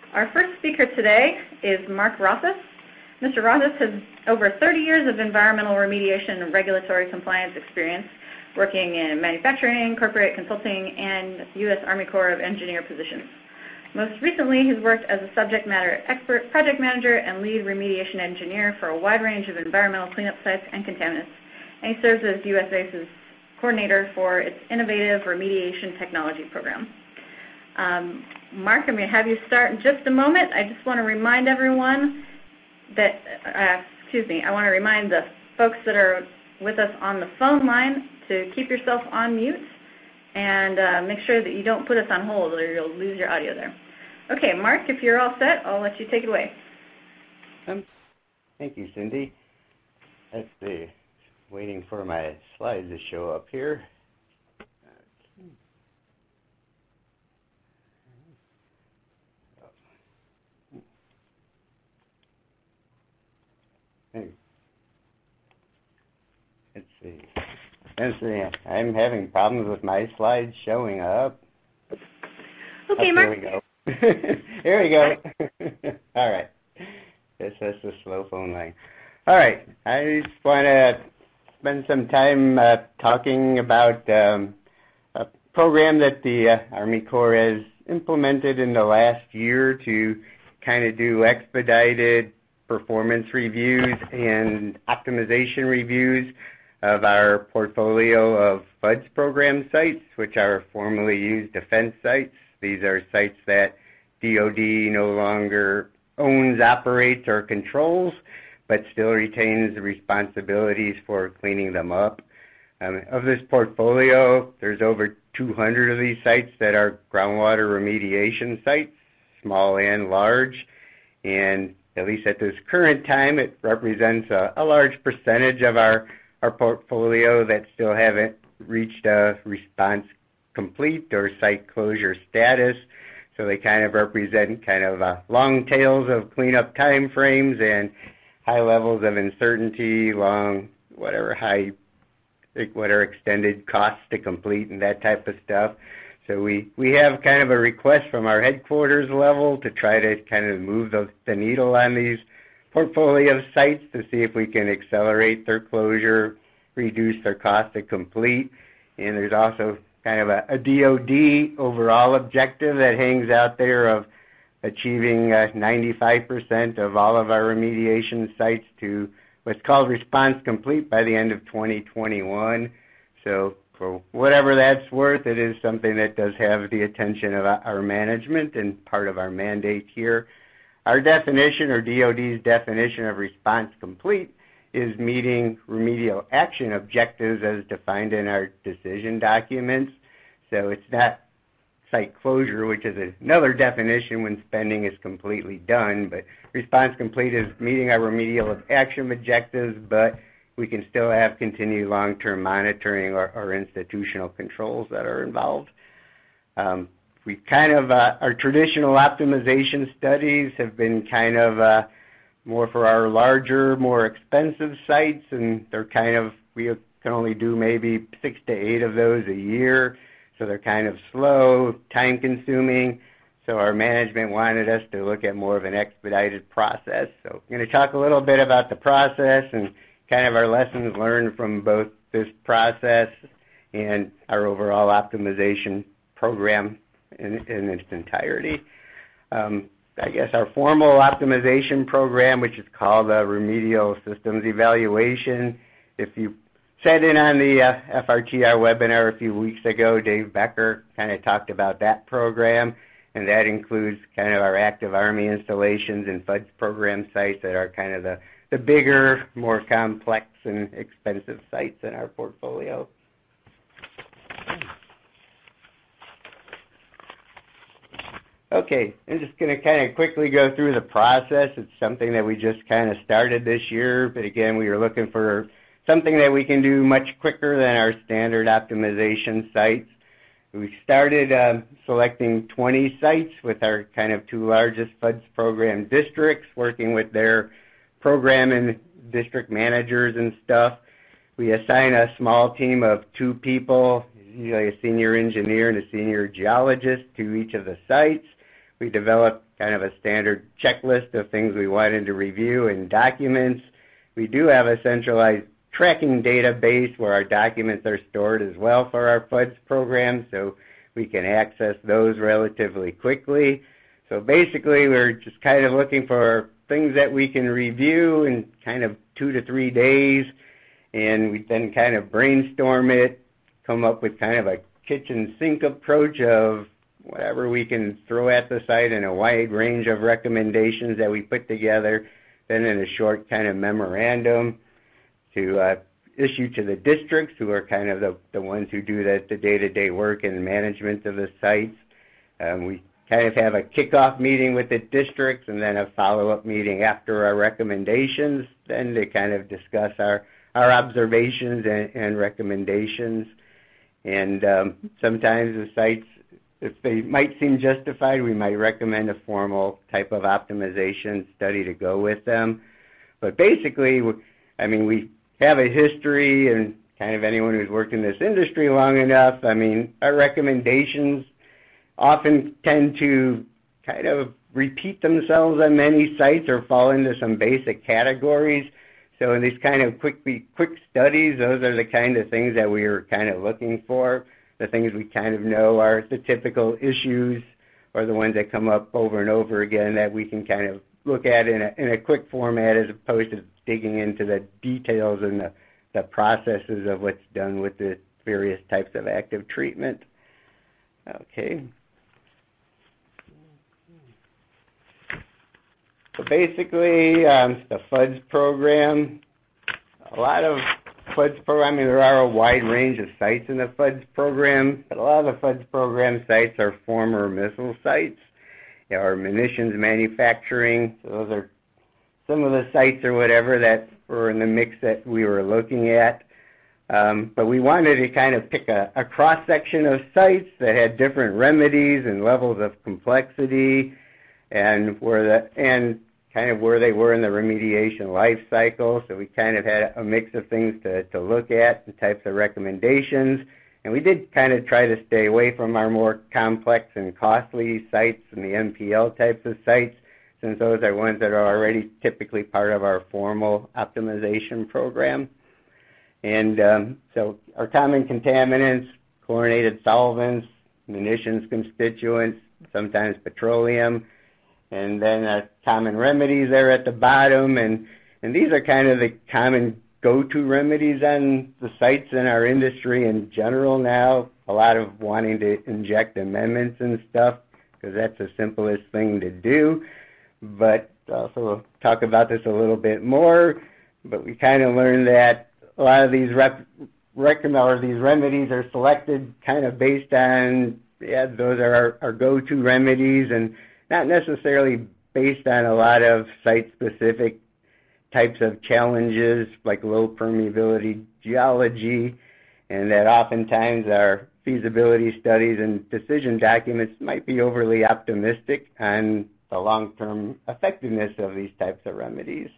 Our first speaker today is Mark Rothus. Mr. Rothus has over 30 years of environmental remediation and regulatory compliance experience working in manufacturing, corporate consulting, and U.S. Army Corps of Engineer positions. Most recently, he's worked as a subject matter expert, project manager, and lead remediation engineer for a wide range of environmental cleanup sites and contaminants. And he serves as USACE's coordinator for its innovative remediation technology program. Mark, I'm going to have you start in just a moment. I just want to remind everyone that, I want to remind the folks that are with us on the phone line to keep yourself on mute and make sure that you don't put us on hold or you'll lose your audio there. Okay, Mark, if you're all set, I'll let you take it away. Thank you, Cindy. Let's see. Waiting for my slides to show up here. Let's see. I'm having problems with my slides showing up. Okay, Mark. Here we go. Here we go. All right. That's the slow phone line. All right. I just want to spend some time talking about a program that the Army Corps has implemented in the last year to kind of do expedited performance reviews and optimization reviews of our portfolio of FUDS program sites, which are formerly used defense sites. These are sites that DoD no longer owns, operates, or controls, but still retains the responsibilities for cleaning them up. Of this portfolio, there's over 200 of these sites that are groundwater remediation sites, small and large, and at least at this current time, it represents a large percentage of our portfolio that still haven't reached a response complete or site closure status. So they kind of represent kind of long tails of cleanup time frames and high levels of uncertainty, whatever extended costs to complete and that type of stuff. So we have kind of a request from our headquarters level to try to kind of move the needle on these portfolio sites to see if we can accelerate their closure, reduce their cost to complete. And there's also kind of a DoD overall objective that hangs out there of achieving 95% of all of our remediation sites to what's called response complete by the end of 2021. So for whatever that's worth, it is something that does have the attention of our management and part of our mandate here. Our definition, or DoD's definition of response complete, is meeting remedial action objectives as defined in our decision documents. So it's not site closure, which is another definition when spending is completely done, but response complete is meeting our remedial action objectives, but we can still have continued long-term monitoring or institutional controls that are involved. We kind of, our traditional optimization studies have been kind of more for our larger, more expensive sites, and they're kind of, we can only do maybe 6 to 8 of those a year, so they're kind of slow, time-consuming. So our management wanted us to look at more of an expedited process. So I'm going to talk a little bit about the process and kind of our lessons learned from both this process and our overall optimization program in its entirety. I guess our formal optimization program, which is called the Remedial Systems Evaluation. If you sat in on the FRTR webinar a few weeks ago, Dave Becker kind of talked about that program, and that includes kind of our active Army installations and FUDS program sites that are kind of the bigger, more complex and expensive sites in our portfolio. Okay, I'm just going to kind of quickly go through the process. It's something that we just kind of started this year, but again, we were looking for something that we can do much quicker than our standard optimization sites. We started selecting 20 sites with our kind of 2 largest FUDS program districts, working with their program and district managers and stuff. We assign a small team of 2 people, usually a senior engineer and a senior geologist, to each of the sites. we developed kind of a standard checklist of things we wanted to review in documents. We do have a centralized tracking database where our documents are stored as well for our FUDS program, so we can access those relatively quickly. So basically, we're just kind of looking for things that we can review in kind of 2 to 3 days, and we then kind of brainstorm it, come up with kind of a kitchen sink approach of whatever we can throw at the site in a wide range of recommendations that we put together, then in a short kind of memorandum to issue to the districts, who are kind of the ones who do the day-to-day work and management of the sites. We kind of have a kickoff meeting with the districts and then a follow-up meeting after our recommendations, then to kind of discuss our observations and recommendations. And sometimes the sites, if they might seem justified, we might recommend a formal type of optimization study to go with them. But basically, I mean, we have a history, and kind of anyone who's worked in this industry long enough, I mean, our recommendations often tend to kind of repeat themselves on many sites or fall into some basic categories. So in these kind of quick studies, those are the kind of things that we were kind of looking for, the things we kind of know are the typical issues or the ones that come up over and over again that we can kind of look at in a quick format, as opposed to digging into the details and the processes of what's done with the various types of active treatment. Okay. So basically, the FUDS program, a lot of FUDS program, I mean, there are a wide range of sites in the FUDS program, but a lot of the FUDS program sites are former missile sites, or munitions manufacturing. So those are some of the sites or whatever that were in the mix that we were looking at. But we wanted to kind of pick a cross-section of sites that had different remedies and levels of complexity, and kind of where they were in the remediation life cycle. So we kind of had a mix of things to look at and types of recommendations. And we did kind of try to stay away from our more complex and costly sites and the MPL types of sites, since those are ones that are already typically part of our formal optimization program. And so our common contaminants, chlorinated solvents, munitions constituents, sometimes petroleum, and then common remedies there at the bottom. And these are kind of the common go-to remedies on the sites in our industry in general now, a lot of wanting to inject amendments and stuff, because that's the simplest thing to do. But also we'll talk about this a little bit more, but we kind of learned that a lot of these these remedies are selected kind of based on, those are our go-to remedies, and not necessarily based on a lot of site-specific types of challenges like low permeability geology, and that oftentimes our feasibility studies and decision documents might be overly optimistic on the long-term effectiveness of these types of remedies.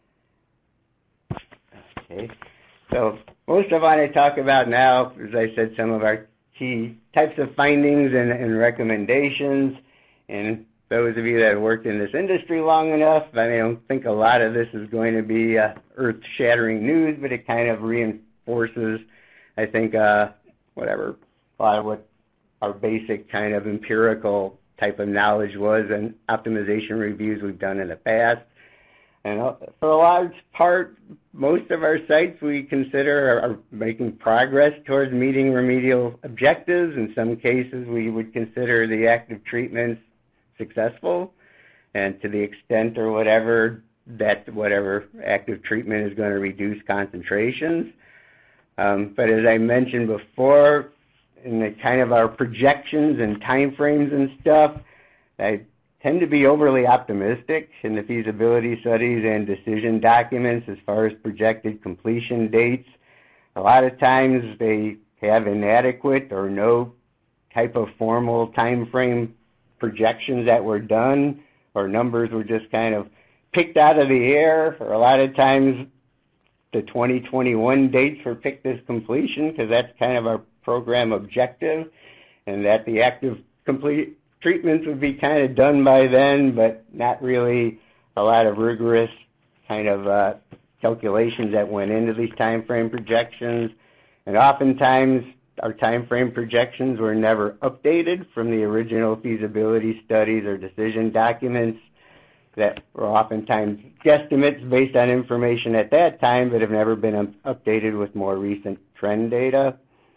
Okay, so most of what I talk about now, as I said, some of our key types of findings and recommendations. And those of you that have worked in this industry long enough, I don't think a lot of this is going to be earth-shattering news, but it kind of reinforces, I think, a lot of what our basic kind of empirical type of knowledge was and optimization reviews we've done in the past. And for a large part, most of our sites we consider are making progress towards meeting remedial objectives. In some cases, we would consider the active treatments successful, and to the extent or whatever active treatment is going to reduce concentrations. But as I mentioned before, in the kind of our projections and time frames and stuff, I tend to be overly optimistic in the feasibility studies and decision documents as far as projected completion dates. A lot of times they have inadequate or no type of formal time frame projections that were done, or numbers were just kind of picked out of the air, or a lot of times the 2021 dates were picked as completion because that's kind of our program objective, and that the active treatments would be kind of done by then, but not really a lot of rigorous kind of calculations that went into these time frame projections. And oftentimes, our time frame projections were never updated from the original feasibility studies or decision documents that were oftentimes guesstimates based on information at that time, but have never been updated with more recent trend data.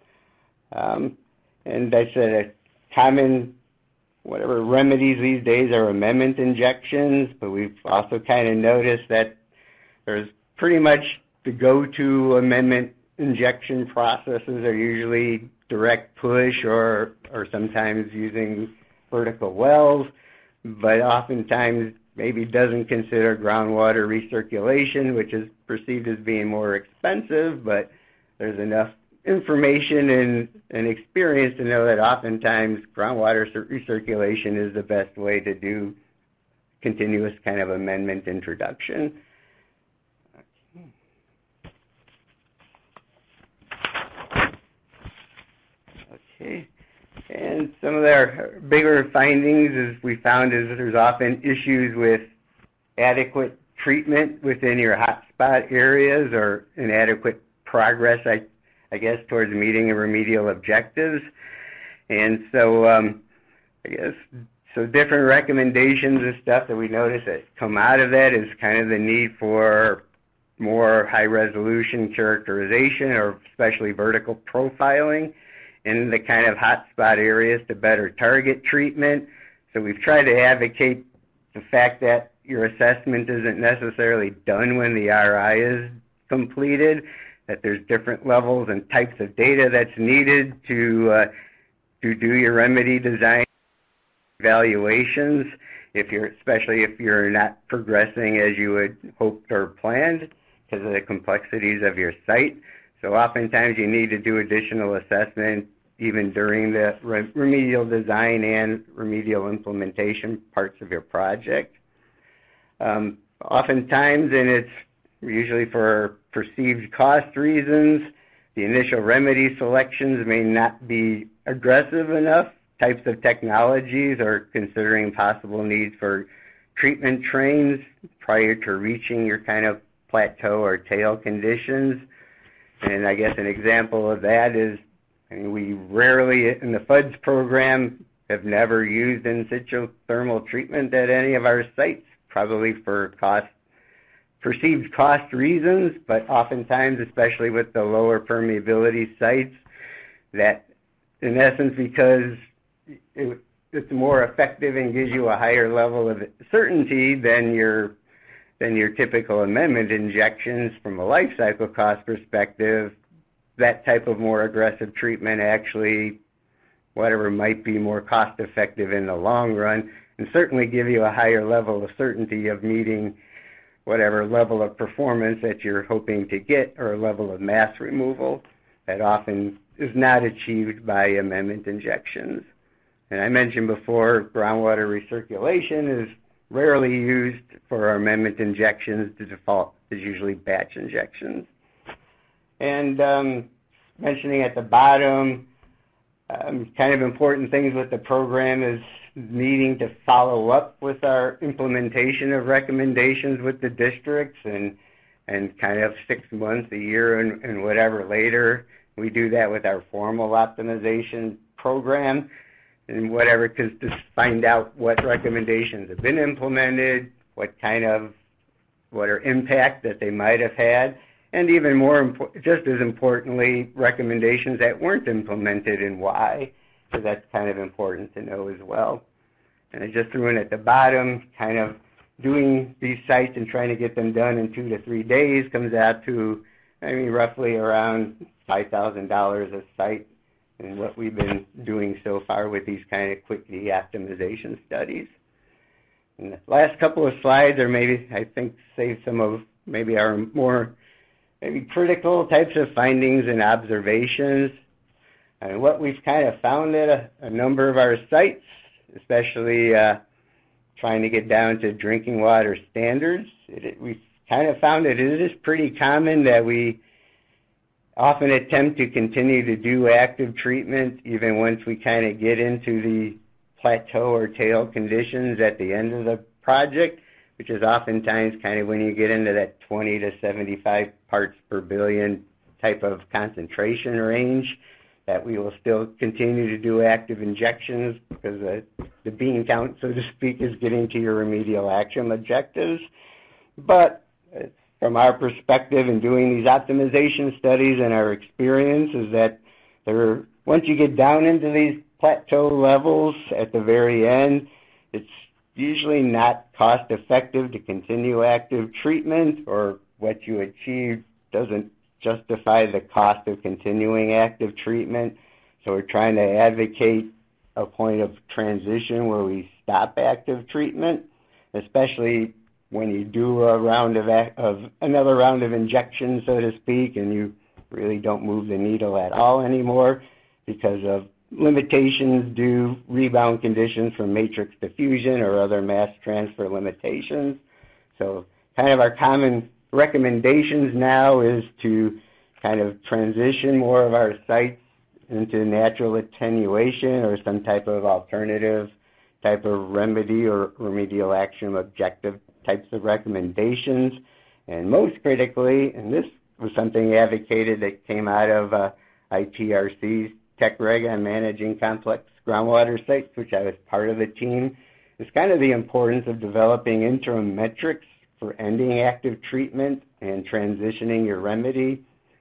And I said a common remedies these days are amendment injections, but we've also kind of noticed that there's pretty much the go-to amendment injection processes are usually direct push or sometimes using vertical wells, but oftentimes maybe doesn't consider groundwater recirculation, which is perceived as being more expensive, but there's enough information and experience to know that oftentimes groundwater recirculation is the best way to do continuous kind of amendment introduction. Okay. And some of their bigger findings is we found is that there's often issues with adequate treatment within your hotspot areas or inadequate progress, I guess, towards meeting remedial objectives. And so so different recommendations and stuff that we notice that come out of that is kind of the need for more high-resolution characterization or especially vertical profiling in the kind of hotspot areas to better target treatment. So we've tried to advocate the fact that your assessment isn't necessarily done when the RI is completed, that there's different levels and types of data that's needed to do your remedy design evaluations, especially if you're not progressing as you would hoped or planned because of the complexities of your site. So oftentimes you need to do additional assessment even during the remedial design and remedial implementation parts of your project. Oftentimes, and it's usually for perceived cost reasons, the initial remedy selections may not be aggressive enough types of technologies or considering possible needs for treatment trains prior to reaching your kind of plateau or tail conditions. And I guess an example of that is, we rarely, in the FUDS program, have never used in situ thermal treatment at any of our sites, probably for perceived cost reasons, but oftentimes, especially with the lower permeability sites, that in essence, because it's more effective and gives you a higher level of certainty than your typical amendment injections from a life cycle cost perspective, that type of more aggressive treatment actually, might be more cost effective in the long run and certainly give you a higher level of certainty of meeting whatever level of performance that you're hoping to get or a level of mass removal that often is not achieved by amendment injections. And I mentioned before, groundwater recirculation is rarely used for our amendment injections. The default is usually batch injections. And mentioning at the bottom, kind of important things with the program is needing to follow up with our implementation of recommendations with the districts and kind of 6 months, a year, and whatever later. We do that with our formal optimization program and whatever, because to find out what recommendations have been implemented, what are impact that they might have had, and even more, just as importantly, recommendations that weren't implemented and why, because that's kind of important to know as well. And I just threw in at the bottom, kind of doing these sites and trying to get them done in 2 to 3 days comes out to, roughly around $5,000 a site, and what we've been doing so far with these kind of quick de-optimization studies. And the last couple of slides are save some of our more critical types of findings and observations. And what we've kind of found at a number of our sites, especially trying to get down to drinking water standards, we've kind of found that it is pretty common that we often attempt to continue to do active treatment even once we kind of get into the plateau or tail conditions at the end of the project, which is oftentimes kind of when you get into that 20 to 75 parts per billion type of concentration range, that we will still continue to do active injections because the bean count, so to speak, is getting to your remedial action objectives. But from our perspective in doing these optimization studies and our experience is that once you get down into these plateau levels at the very end, it's usually not cost effective to continue active treatment, or what you achieve doesn't justify the cost of continuing active treatment. So we're trying to advocate a point of transition where we stop active treatment, especially when you do a round of another round of injections, so to speak, and you really don't move the needle at all anymore because of limitations due rebound conditions from matrix diffusion or other mass transfer limitations. So kind of our common recommendations now is to kind of transition more of our sites into natural attenuation or some type of alternative type of remedy or remedial action objective types of recommendations. And most critically, and this was something advocated that came out of ITRC's Tech Reg on managing complex groundwater sites, which I was part of the team, is kind of the importance of developing interim metrics for ending active treatment and transitioning your remedy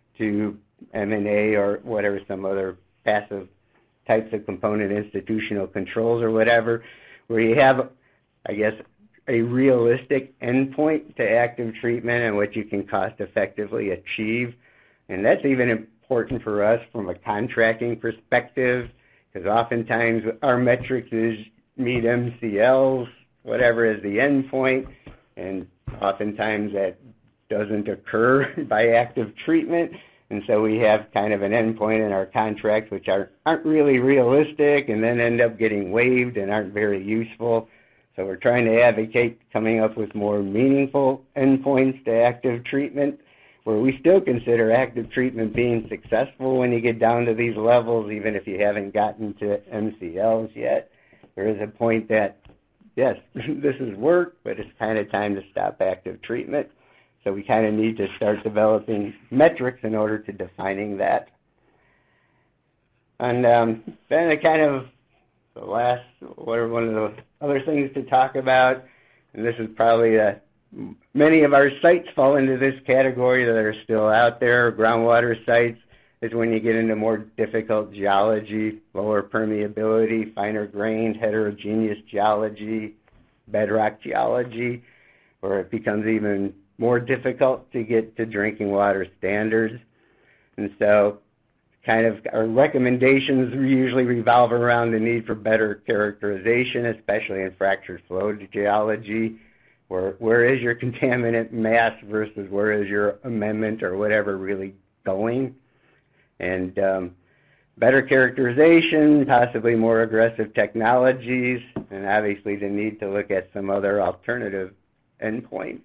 to M&A or whatever, some other passive types of component institutional controls or whatever, where you have, I guess, a realistic endpoint to active treatment and what you can cost effectively achieve. And that's even important for us from a contracting perspective, because oftentimes our metrics is meet MCLs, whatever is the endpoint, and oftentimes that doesn't occur by active treatment. And so we have kind of an endpoint in our contracts which aren't really realistic and then end up getting waived and aren't very useful. So we're trying to advocate coming up with more meaningful endpoints to active treatment, where we still consider active treatment being successful when you get down to these levels, even if you haven't gotten to MCLs yet. There is a point that, yes, this has worked, but it's kind of time to stop active treatment. So we kind of need to start developing metrics in order to defining that. And then I kind of, the last, one of the other things to talk about, and this is probably many of our sites fall into this category that are still out there, groundwater sites, is when you get into more difficult geology, lower permeability, finer grained, heterogeneous geology, bedrock geology, where it becomes even more difficult to get to drinking water standards. And so kind of our recommendations usually revolve around the need for better characterization, especially in fractured flow geology. Where is your contaminant mass versus where is your amendment or whatever really going? And better characterization, possibly more aggressive technologies, and obviously the need to look at some other alternative endpoints.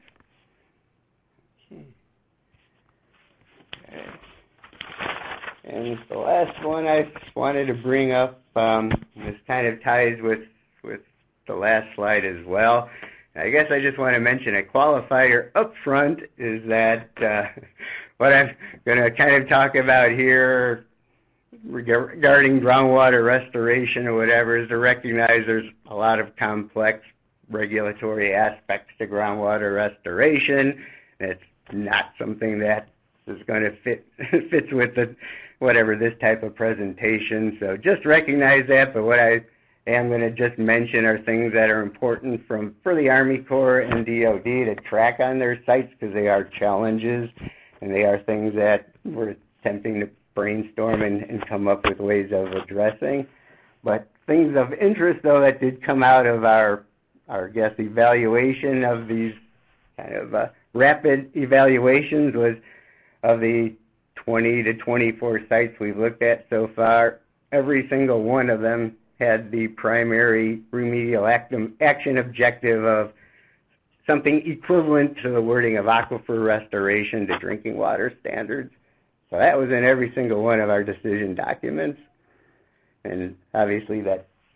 Okay. And the last one I just wanted to bring up, this kind of ties with the last slide as well. I guess I just want to mention a qualifier up front is that what I'm going to kind of talk about here regarding groundwater restoration or whatever is to recognize there's a lot of complex regulatory aspects to groundwater restoration. It's not something that is going to fits with whatever this type of presentation. So just recognize that, but what I am going to just mention are things that are important for the Army Corps and DOD to track on their sites, because they are challenges and they are things that we're attempting to brainstorm and come up with ways of addressing. But things of interest, though, that did come out of our guess, evaluation of these kind of rapid evaluations was of the 20 to 24 sites we've looked at so far, every single one of them had the primary remedial action objective of something equivalent to the wording of aquifer restoration to drinking water standards. So that was in every single one of our decision documents. And obviously that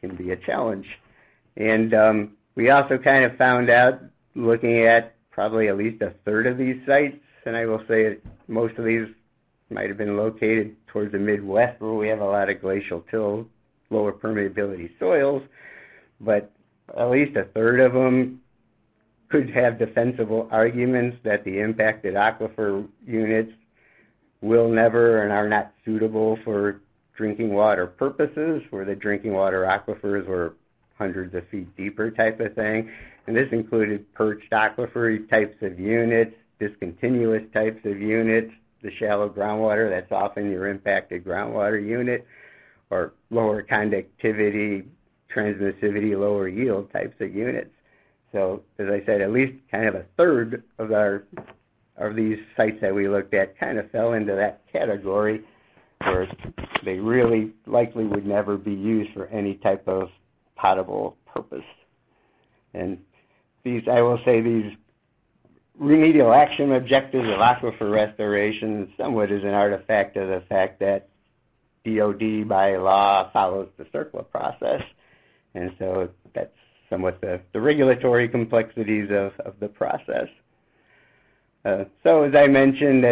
can be a challenge. And we also kind of found out, looking at probably at least a third of these sites, and I will say most of these might have been located towards the Midwest where we have a lot of glacial till, lower permeability soils, but at least a third of them could have defensible arguments that the impacted aquifer units will never and are not suitable for drinking water purposes, where the drinking water aquifers were hundreds of feet deeper type of thing. And this included perched aquifer types of units, discontinuous types of units, the shallow groundwater, that's often your impacted groundwater unit, or lower conductivity, transmissivity, lower yield types of units. So, as I said, at least kind of a third of these sites that we looked at kind of fell into that category, where they really likely would never be used for any type of potable purpose. And these, I will say, these remedial action objectives of aquifer restoration somewhat is an artifact of the fact that DOD by law follows the CERCLA process, and so that's somewhat the regulatory complexities of the process. So as I mentioned,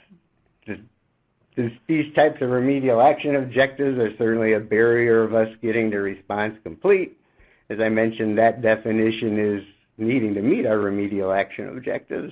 these types of remedial action objectives are certainly a barrier of us getting the response complete. As I mentioned, that definition is needing to meet our remedial action objectives.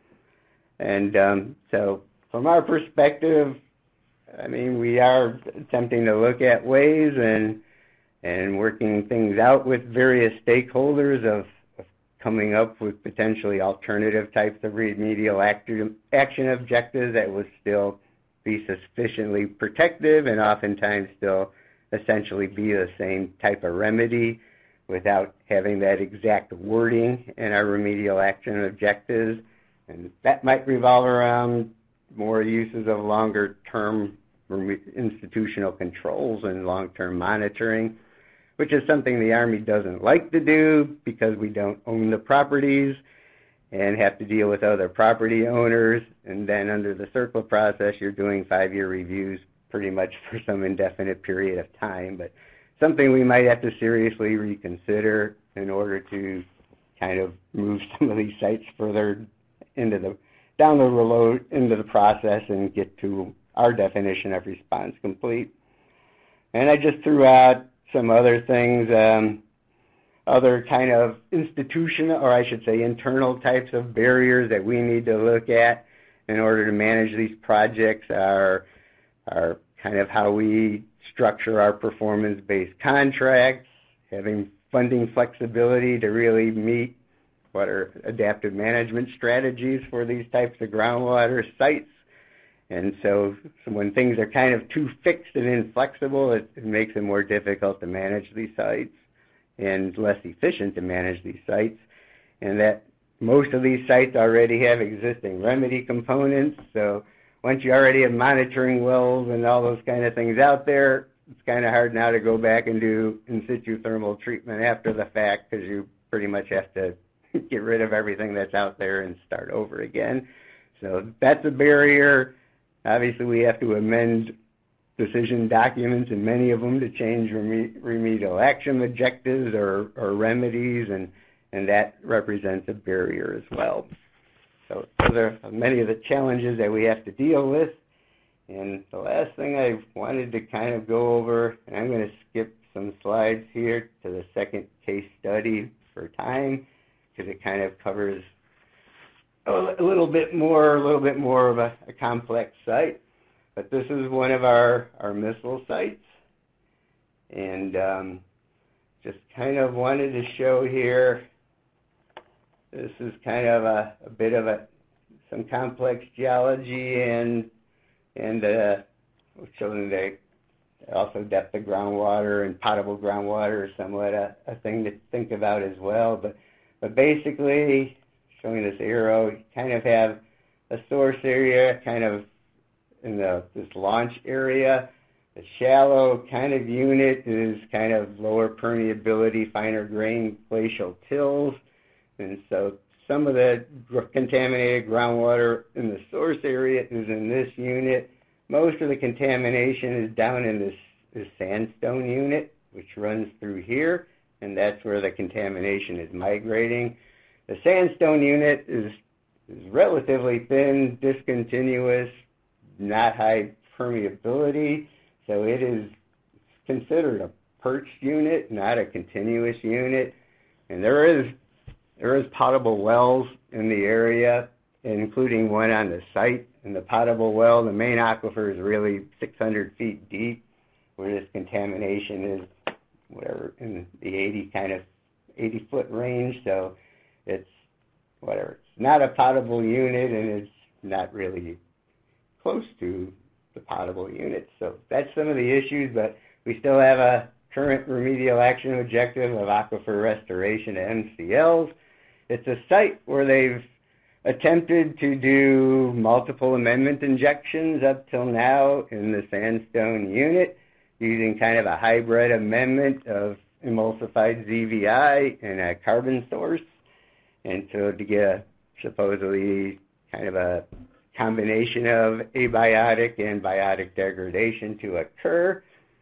And so from our perspective, I mean, we are attempting to look at ways and working things out with various stakeholders of coming up with potentially alternative types of remedial action objectives that would still be sufficiently protective and oftentimes still essentially be the same type of remedy without having that exact wording in our remedial action objectives. And that might revolve around more uses of longer-term institutional controls and long-term monitoring, which is something the Army doesn't like to do because we don't own the properties and have to deal with other property owners. And then under the CERCLA process, you're doing 5-year reviews pretty much for some indefinite period of time. But something we might have to seriously reconsider in order to kind of move some of these sites further down the road into the process and get to our definition of response complete. And I just threw out some other things, other kind of institutional, or I should say internal types of barriers that we need to look at in order to manage these projects are kind of how we structure our performance-based contracts, having funding flexibility to really meet what are adaptive management strategies for these types of groundwater sites. And so when things are kind of too fixed and inflexible, it makes it more difficult to manage these sites and less efficient to manage these sites. And that most of these sites already have existing remedy components. So once you already have monitoring wells and all those kind of things out there, it's kind of hard now to go back and do in situ thermal treatment after the fact, because you pretty much have to get rid of everything that's out there and start over again. So that's a barrier. Obviously, we have to amend decision documents and many of them to change remedial action objectives or remedies, and that represents a barrier as well. So those are many of the challenges that we have to deal with. And the last thing I wanted to kind of go over, and I'm going to skip some slides here to the second case study for time, because it kind of covers a little bit more of a complex site. But this is one of our missile sites, and just kind of wanted to show here, this is kind of a bit of some complex geology and showing the also depth of groundwater and potable groundwater is somewhat a thing to think about as well. But basically, showing this arrow, you kind of have a source area kind of in this launch area. The shallow kind of unit is kind of lower permeability, finer grain glacial tills. And so some of the contaminated groundwater in the source area is in this unit. Most of the contamination is down in this sandstone unit. which runs through here, and that's where the contamination is migrating. The sandstone unit is relatively thin, discontinuous, not high permeability, so it is considered a perched unit, not a continuous unit. And there is potable wells in the area, including one on the site. And the potable well, the main aquifer is really 600 feet deep, where this contamination is whatever in the 80-foot range. So it's whatever. It's not a potable unit, and it's not really close to the potable unit. So that's some of the issues, but we still have a current remedial action objective of aquifer restoration to MCLs. It's a site where they've attempted to do multiple amendment injections up till now in the sandstone unit using kind of a hybrid amendment of emulsified ZVI and a carbon source. And so to get supposedly kind of a combination of abiotic and biotic degradation to occur.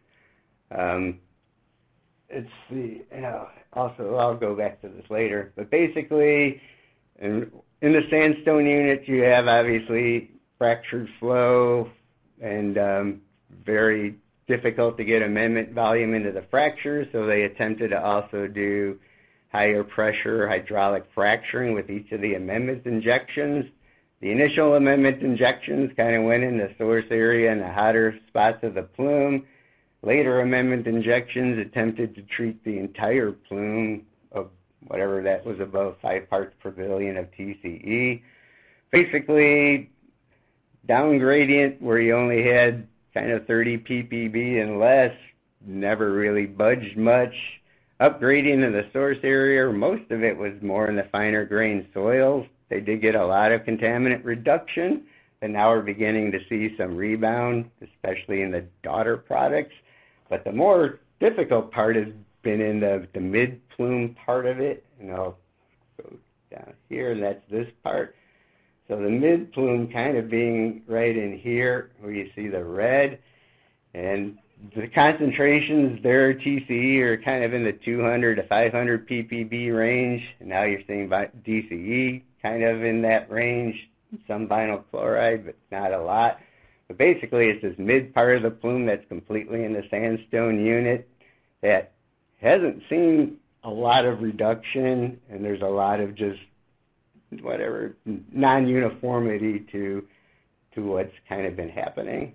Also, I'll go back to this later, but basically in the sandstone unit you have obviously fractured flow and very difficult to get amendment volume into the fractures, so they attempted to also do higher pressure hydraulic fracturing with each of the amendment injections. The initial amendment injections kind of went in the source area and the hotter spots of the plume. Later amendment injections attempted to treat the entire plume of whatever that was above 5 parts per billion of TCE. Basically, down gradient where you only had kind of 30 ppb and less, never really budged much. Up gradient in the source area, most of it was more in the finer grained soils. They did get a lot of contaminant reduction, and now we're beginning to see some rebound, especially in the daughter products. But the more difficult part has been in the mid-plume part of it, and I'll go down here, and that's this part. So the mid-plume kind of being right in here where you see the red, and the concentrations there, TCE, are kind of in the 200 to 500 ppb range, and now you're seeing DCE kind of in that range, some vinyl chloride, but not a lot. But basically, it's this mid part of the plume that's completely in the sandstone unit that hasn't seen a lot of reduction, and there's a lot of just whatever non-uniformity to what's kind of been happening.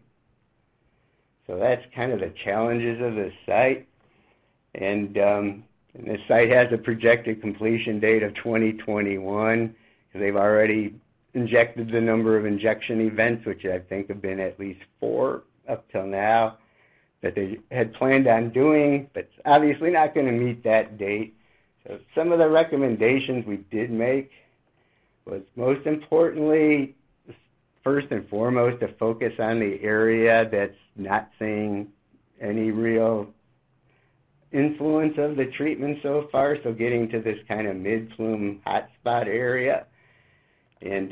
So that's kind of the challenges of this site. And this site has a projected completion date of 2021, because they've already injected the number of injection events, which I think have been at least 4 up till now, that they had planned on doing, but it's obviously not going to meet that date. So some of the recommendations we did make was, most importantly, first and foremost, to focus on the area that's not seeing any real influence of the treatment so far, so getting to this kind of mid-plume hotspot area. And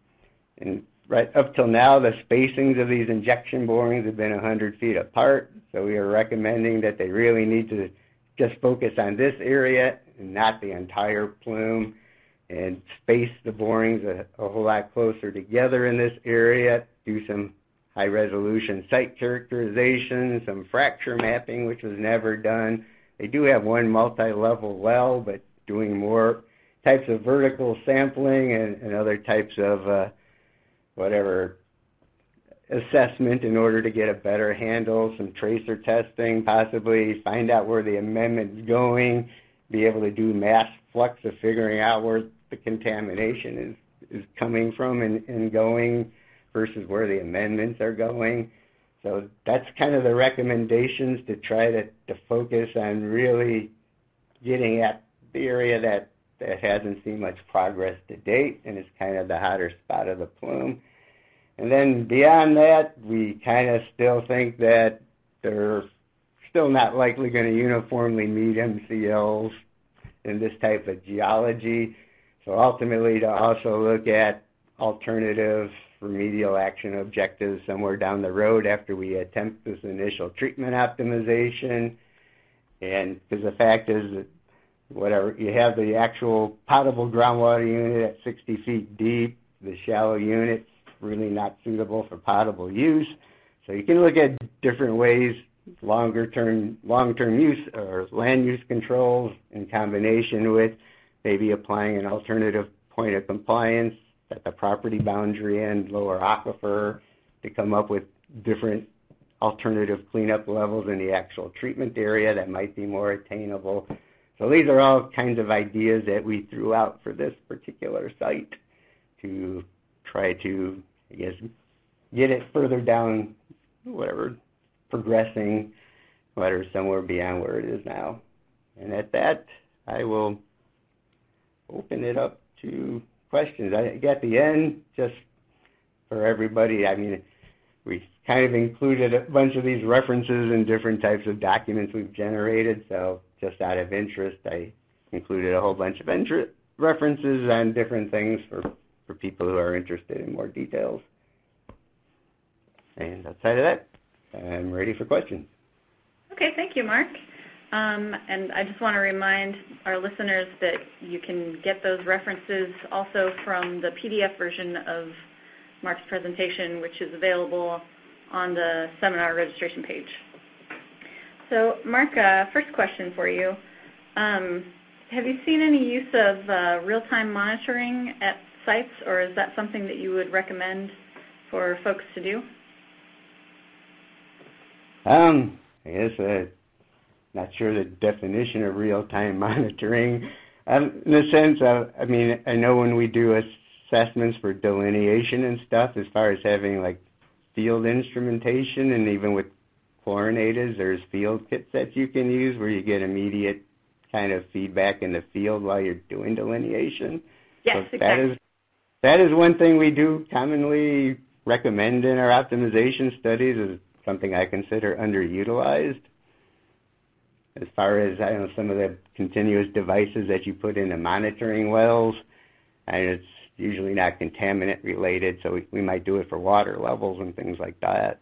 right up till now, the spacings of these injection borings have been 100 feet apart, so we are recommending that they really need to just focus on this area and not the entire plume, and space the borings a whole lot closer together in this area, do some high-resolution site characterization, some fracture mapping, which was never done. They do have one multi-level well, but doing more types of vertical sampling and other types of whatever assessment in order to get a better handle, some tracer testing, possibly find out where the amendment's going, be able to do mass flux of figuring out where the contamination is coming from and going versus where the amendments are going. So that's kind of the recommendations, to try to focus on really getting at the area that hasn't seen much progress to date and is kind of the hotter spot of the plume. And then beyond that, we kind of still think that they're still not likely going to uniformly meet MCLs in this type of geology. So ultimately, to also look at alternative remedial action objectives somewhere down the road after we attempt this initial treatment optimization, And because the fact is that whatever, you have the actual potable groundwater unit at 60 feet deep, the shallow unit's really not suitable for potable use. So you can look at different ways, long-term use or land use controls in combination with maybe applying an alternative point of compliance at the property boundary and lower aquifer to come up with different alternative cleanup levels in the actual treatment area that might be more attainable. So these are all kinds of ideas that we threw out for this particular site to try to, I guess, get it further down, whatever, progressing, whatever, somewhere beyond where it is now. And at that, I will open it up to questions. At the end, just for everybody, I mean, we kind of included a bunch of these references in different types of documents we've generated, so just out of interest, I included a whole bunch of references on different things for people who are interested in more details. And outside of that, I'm ready for questions. Okay, thank you, Mark. And I just want to remind our listeners that you can get those references also from the PDF version of Mark's presentation, which is available on the seminar registration page. So, Mark, first question for you. Have you seen any use of real-time monitoring at sites, or is that something that you would recommend for folks to do? I guess not sure the definition of real-time monitoring. In the sense of, I mean, I know when we do assessments for delineation and stuff, as far as having like field instrumentation, and even with chlorinators, there's field kits that you can use where you get immediate kind of feedback in the field while you're doing delineation. Yes, so exactly. That is one thing we do commonly recommend in our optimization studies, is something I consider underutilized. As far as, I know, some of the continuous devices that you put into monitoring wells, and it's usually not contaminant related, so we might do it for water levels and things like that,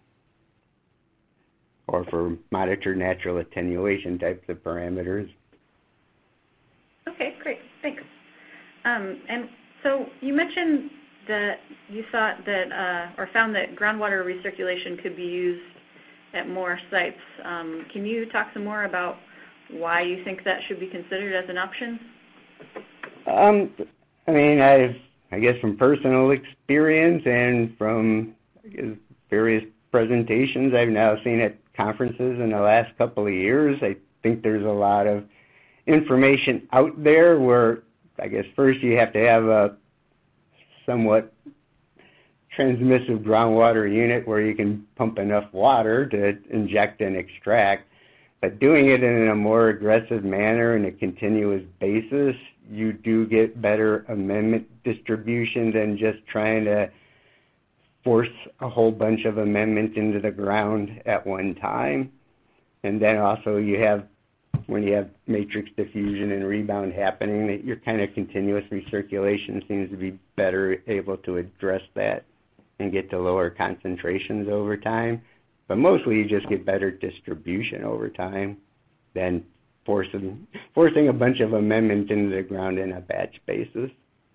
or for monitor natural attenuation types of parameters. Okay, great, thanks. And so you mentioned that you thought that, or found that groundwater recirculation could be used at more sites. Can you talk some more about why you think that should be considered as an option? I mean, I guess from personal experience and from, I guess, various presentations I've now seen at conferences in the last couple of years, I think there's a lot of information out there where, I guess, first you have to have a somewhat transmissive groundwater unit where you can pump enough water to inject and extract. But doing it in a more aggressive manner and a continuous basis, you do get better amendment distribution than just trying to force a whole bunch of amendment into the ground at one time. And then also you have, when you have matrix diffusion and rebound happening, that your kind of continuous recirculation seems to be better able to address that and get to lower concentrations over time. But mostly you just get better distribution over time than forcing a bunch of amendment into the ground in a batch basis.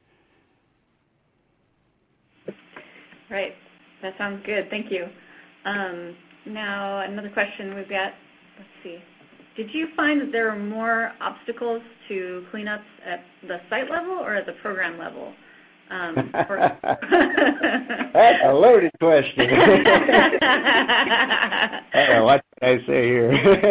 Right. That sounds good. Thank you. Now, another question we've got. Let's see. Did you find that there are more obstacles to cleanups at the site level or at the program level? That's a loaded question. What did I say here?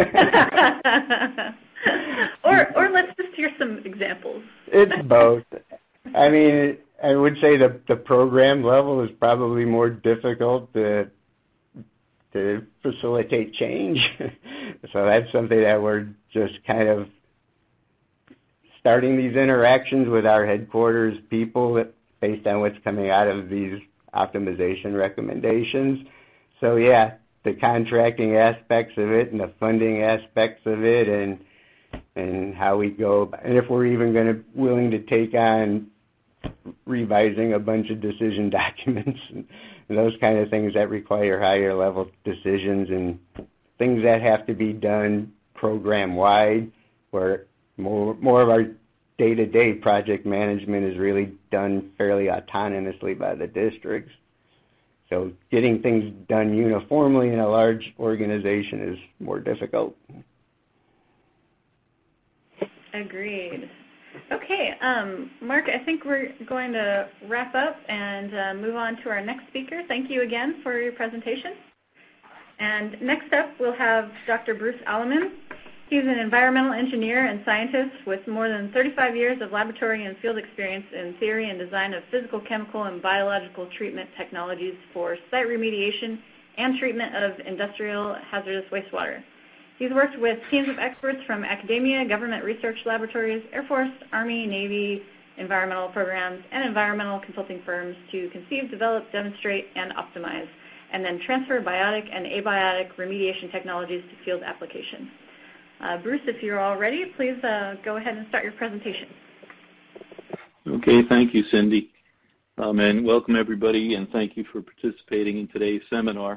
or let's just hear some examples. It's both. I mean, I would say the program level is probably more difficult to facilitate change. So that's something that we're just kind of starting these interactions with our headquarters people based on what's coming out of these optimization recommendations. So yeah, the contracting aspects of it and the funding aspects of it and how we go, and if we're even willing to take on revising a bunch of decision documents and those kind of things that require higher level decisions and things that have to be done program-wide, where more of our day-to-day project management is really done fairly autonomously by the districts. So getting things done uniformly in a large organization is more difficult. Agreed. Okay, Mark, I think we're going to wrap up and move on to our next speaker. Thank you again for your presentation. And next up, we'll have Dr. Bruce Alleman. He's an environmental engineer and scientist with more than 35 years of laboratory and field experience in theory and design of physical, chemical, and biological treatment technologies for site remediation and treatment of industrial hazardous wastewater. He's worked with teams of experts from academia, government research laboratories, Air Force, Army, Navy, environmental programs, and environmental consulting firms to conceive, develop, demonstrate, and optimize, and then transfer biotic and abiotic remediation technologies to field application. Bruce, if you're all ready, please go ahead and start your presentation. Okay, thank you, Cindy. And welcome everybody, and thank you for participating in today's seminar.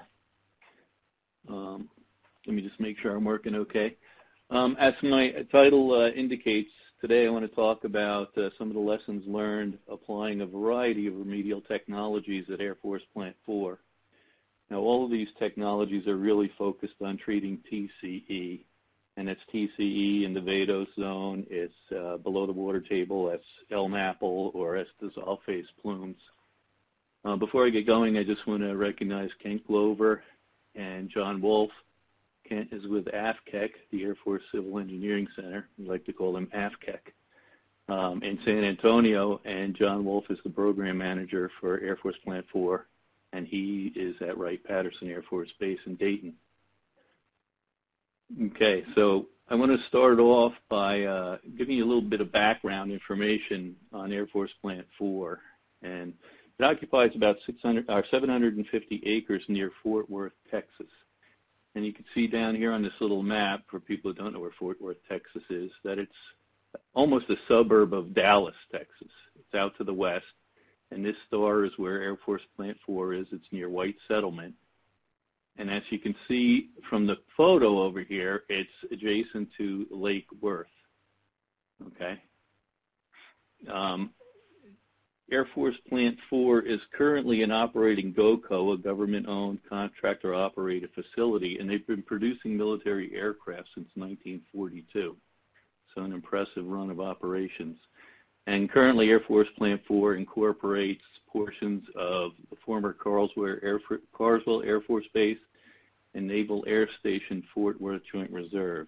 Let me just make sure I'm working okay. As my title indicates, today I want to talk about some of the lessons learned applying a variety of remedial technologies at Air Force Plant 4. Now, all of these technologies are really focused on treating TCE, and it's TCE in the vadose zone, it's below the water table, it's LMAPL, or it's dissolved phase plumes. Before I get going, I just want to recognize Kent Glover and John Wolf. Kent is with AFCEC, the Air Force Civil Engineering Center. We like to call them AFCEC, in San Antonio, and John Wolf is the program manager for Air Force Plant 4, and he is at Wright-Patterson Air Force Base in Dayton. Okay, so I want to start off by giving you a little bit of background information on Air Force Plant 4. And it occupies about 750 acres near Fort Worth, Texas. And you can see down here on this little map, for people who don't know where Fort Worth, Texas is, that it's almost a suburb of Dallas, Texas. It's out to the west. And this star is where Air Force Plant 4 is. It's near White Settlement. And as you can see from the photo over here, it's adjacent to Lake Worth. Okay. Air Force Plant 4 is currently an operating GOCO, a government-owned contractor-operated facility, and they've been producing military aircraft since 1942. So an impressive run of operations. And currently, Air Force Plant 4 incorporates portions of the former Carswell Air Force Base and Naval Air Station Fort Worth Joint Reserve.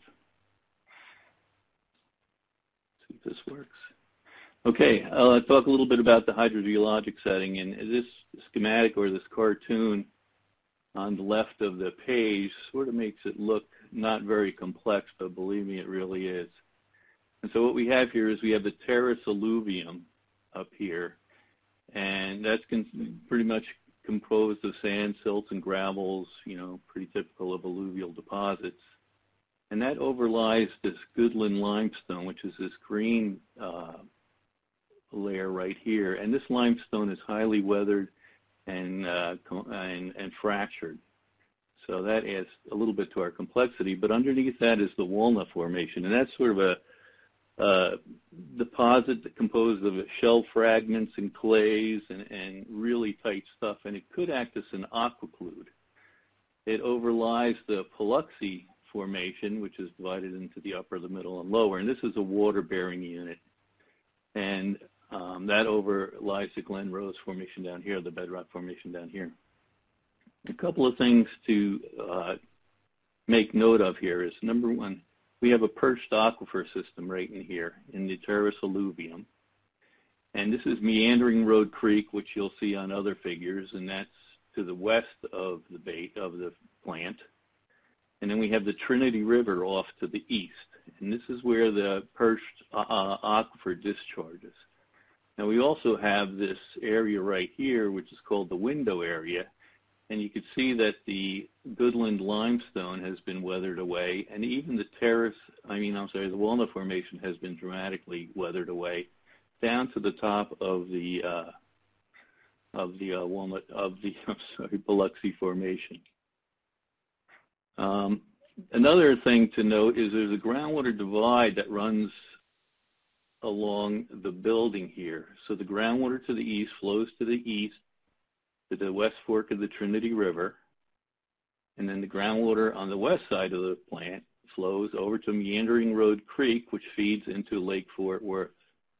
Let's see if this works. Okay, I'll talk a little bit about the hydrogeologic setting. And this schematic, or this cartoon on the left of the page, sort of makes it look not very complex, but believe me, it really is. And so what we have here is we have the terrace alluvium up here, and that's pretty much composed of sand, silts, and gravels, you know, pretty typical of alluvial deposits. And that overlies this Goodland limestone, which is this green layer right here. And this limestone is highly weathered and fractured. So that adds a little bit to our complexity. But underneath that is the Walnut Formation, and that's sort of a deposit that composed of shell fragments and clays and really tight stuff, and it could act as an aquiclude. It overlies the Paluxy Formation, which is divided into the upper, the middle, and lower, and this is a water-bearing unit. And that overlies the Glen Rose Formation down here, the bedrock formation down here. A couple of things to make note of here is, number one, we have a perched aquifer system right in here in the terrace alluvium. And this is Meandering Road Creek, which you'll see on other figures, and that's to the west of the plant. And then we have the Trinity River off to the east. And this is where the perched aquifer discharges. Now we also have this area right here, which is called the window area. And you can see that the Goodland limestone has been weathered away, and even the Walnut Formation has been dramatically weathered away, down to the top of the Biloxi Formation. Another thing to note is there's a groundwater divide that runs along the building here. So the groundwater to the east flows to the east to the west fork of the Trinity River, and then the groundwater on the west side of the plant flows over to Meandering Road Creek, which feeds into Lake Fort Worth.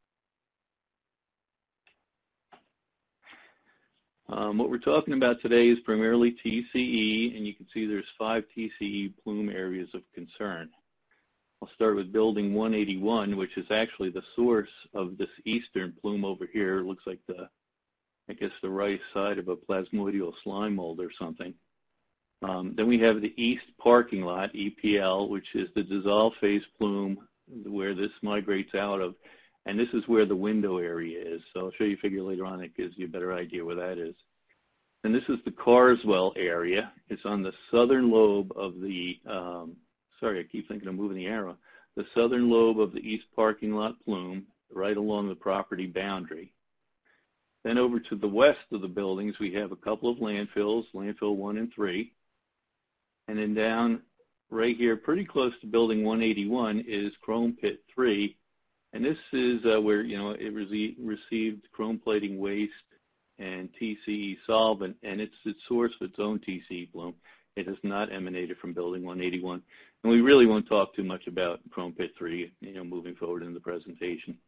What we're talking about today is primarily TCE, and you can see there's 5 TCE plume areas of concern. I'll start with building 181, which is actually the source of this eastern plume over here. It looks like I guess the right side of a plasmodial slime mold or something. Then we have the east parking lot, EPL, which is the dissolved phase plume where this migrates out of, and this is where the window area is. So I'll show you a figure later on that gives you a better idea where that is. And this is the Carswell area. It's on the southern lobe of the, sorry, I keep thinking I'm moving the arrow, the southern lobe of the east parking lot plume, right along the property boundary. Then over to the west of the buildings, we have a couple of landfills, landfill 1 and 3. And then down right here, pretty close to building 181, is Chrome Pit 3. And this is where, it received chrome plating waste and TCE solvent, and it's the source of its own TCE plume. It has not emanated from building 181. And we really won't talk too much about Chrome Pit 3, moving forward in the presentation.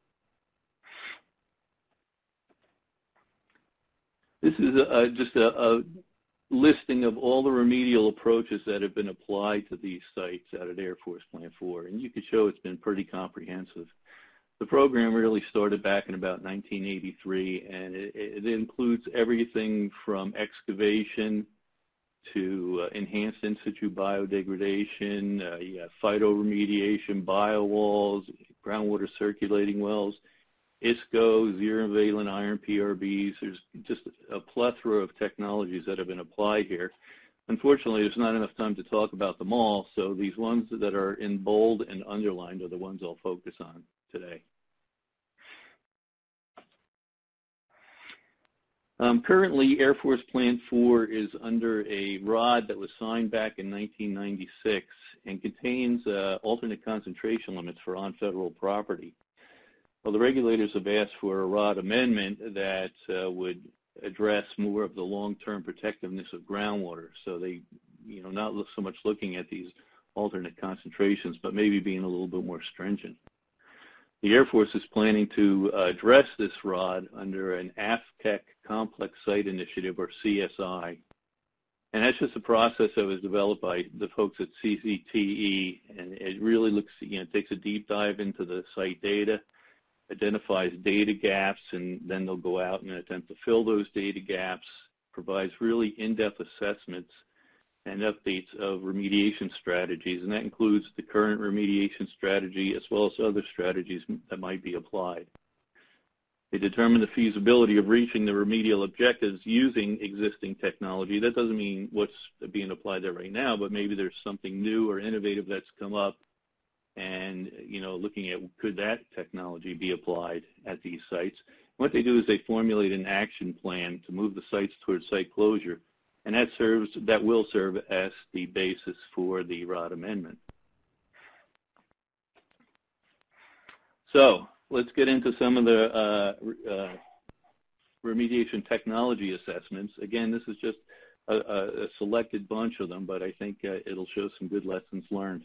This is just a listing of all the remedial approaches that have been applied to these sites out at Air Force Plant 4, and you can show it's been pretty comprehensive. The program really started back in about 1983, and it includes everything from excavation to enhanced in situ biodegradation, you have phytoremediation, biowalls, groundwater circulating wells, ISCO, zero-valent iron PRBs. There's just a plethora of technologies that have been applied here. Unfortunately, there's not enough time to talk about them all, so these ones that are in bold and underlined are the ones I'll focus on today. Currently, Air Force Plant 4 is under a ROD that was signed back in 1996 and contains alternate concentration limits for on federal property. Well, the regulators have asked for a ROD amendment that would address more of the long-term protectiveness of groundwater. So they, not so much looking at these alternate concentrations, but maybe being a little bit more stringent. The Air Force is planning to address this ROD under an AFCEC Complex Site Initiative, or CSI. And that's just a process that was developed by the folks at CCTE, and it really looks, takes a deep dive into the site data, identifies data gaps, and then they'll go out and attempt to fill those data gaps, provides really in-depth assessments and updates of remediation strategies, and that includes the current remediation strategy as well as other strategies that might be applied. They determine the feasibility of reaching the remedial objectives using existing technology. That doesn't mean what's being applied there right now, but maybe there's something new or innovative that's come up, and looking at could that technology be applied at these sites. What they do is they formulate an action plan to move the sites towards site closure, and that will serve as the basis for the ROD amendment. So let's get into some of the remediation technology assessments. Again, this is just a selected bunch of them, but I think it'll show some good lessons learned.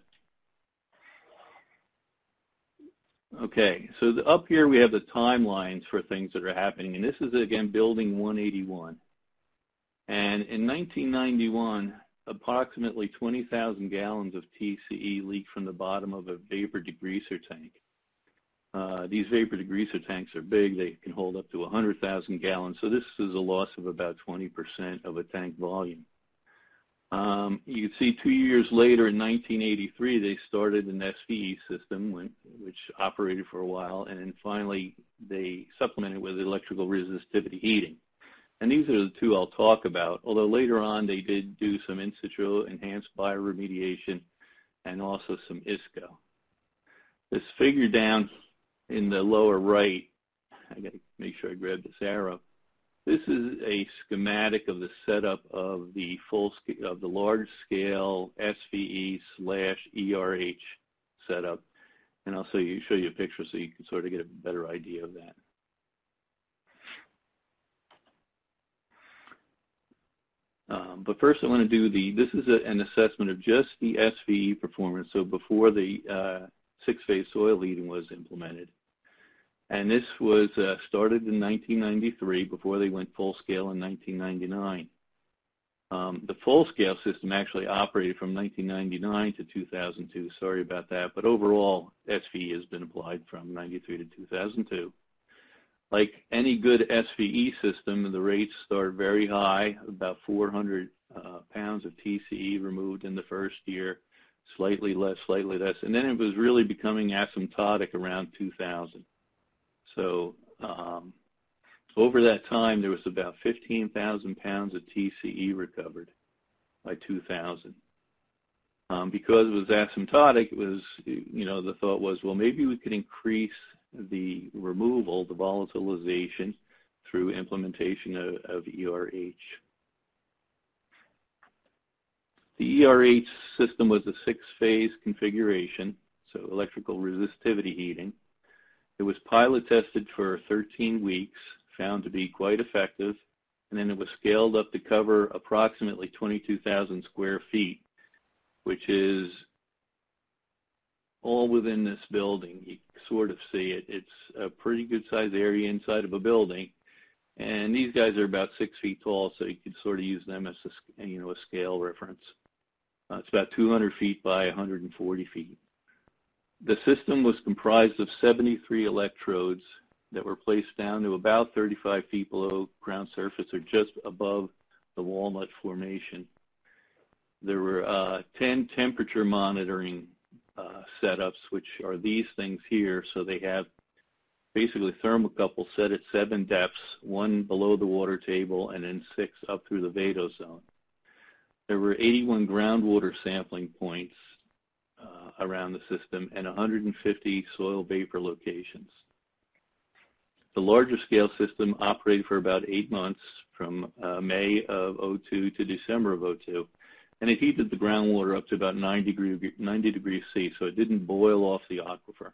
Okay, so up here we have the timelines for things that are happening, and this is, again, building 181. And in 1991, approximately 20,000 gallons of TCE leaked from the bottom of a vapor degreaser tank. These vapor degreaser tanks are big. They can hold up to 100,000 gallons, so this is a loss of about 20% of a tank volume. You can see 2 years later, in 1983, they started an SVE system, which operated for a while, and then finally they supplemented with electrical resistivity heating. And these are the two I'll talk about, although later on they did do some in situ enhanced bioremediation and also some ISCO. This figure down in the lower right, I got to make sure I grab this arrow, This is a schematic of the setup of the large-scale SVE/ERH setup, and I'll show you a picture so you can sort of get a better idea of that. But first, I want to do this is an assessment of just the SVE performance. So before the six-phase soil heating was implemented. And this was started in 1993 before they went full-scale in 1999. The full-scale system actually operated from 1999 to 2002. Sorry about that. But overall, SVE has been applied from 93 to 2002. Like any good SVE system, the rates start very high, about 400 pounds of TCE removed in the first year, slightly less, and then it was really becoming asymptotic around 2000. So over that time, there was about 15,000 pounds of TCE recovered by 2000. Because it was asymptotic, it was, the thought was, well, maybe we could increase the removal, the volatilization, through implementation of ERH. The ERH system was a six-phase configuration, so electrical resistivity heating. It was pilot tested for 13 weeks, found to be quite effective, and then it was scaled up to cover approximately 22,000 square feet, which is all within this building. You sort of see it. It's a pretty good-sized area inside of a building, and these guys are about 6 feet tall, so you could sort of use them as a scale reference. It's about 200 feet by 140 feet. The system was comprised of 73 electrodes that were placed down to about 35 feet below ground surface or just above the walnut formation. There were 10 temperature monitoring setups, which are these things here. So they have basically thermocouples set at 7 depths, 1 below the water table, and then 6 up through the vadose zone. There were 81 groundwater sampling points around the system and 150 soil vapor locations. The larger scale system operated for about 8 months from May of 2002 to December of 2002. And it heated the groundwater up to about 90 degrees C, so it didn't boil off the aquifer.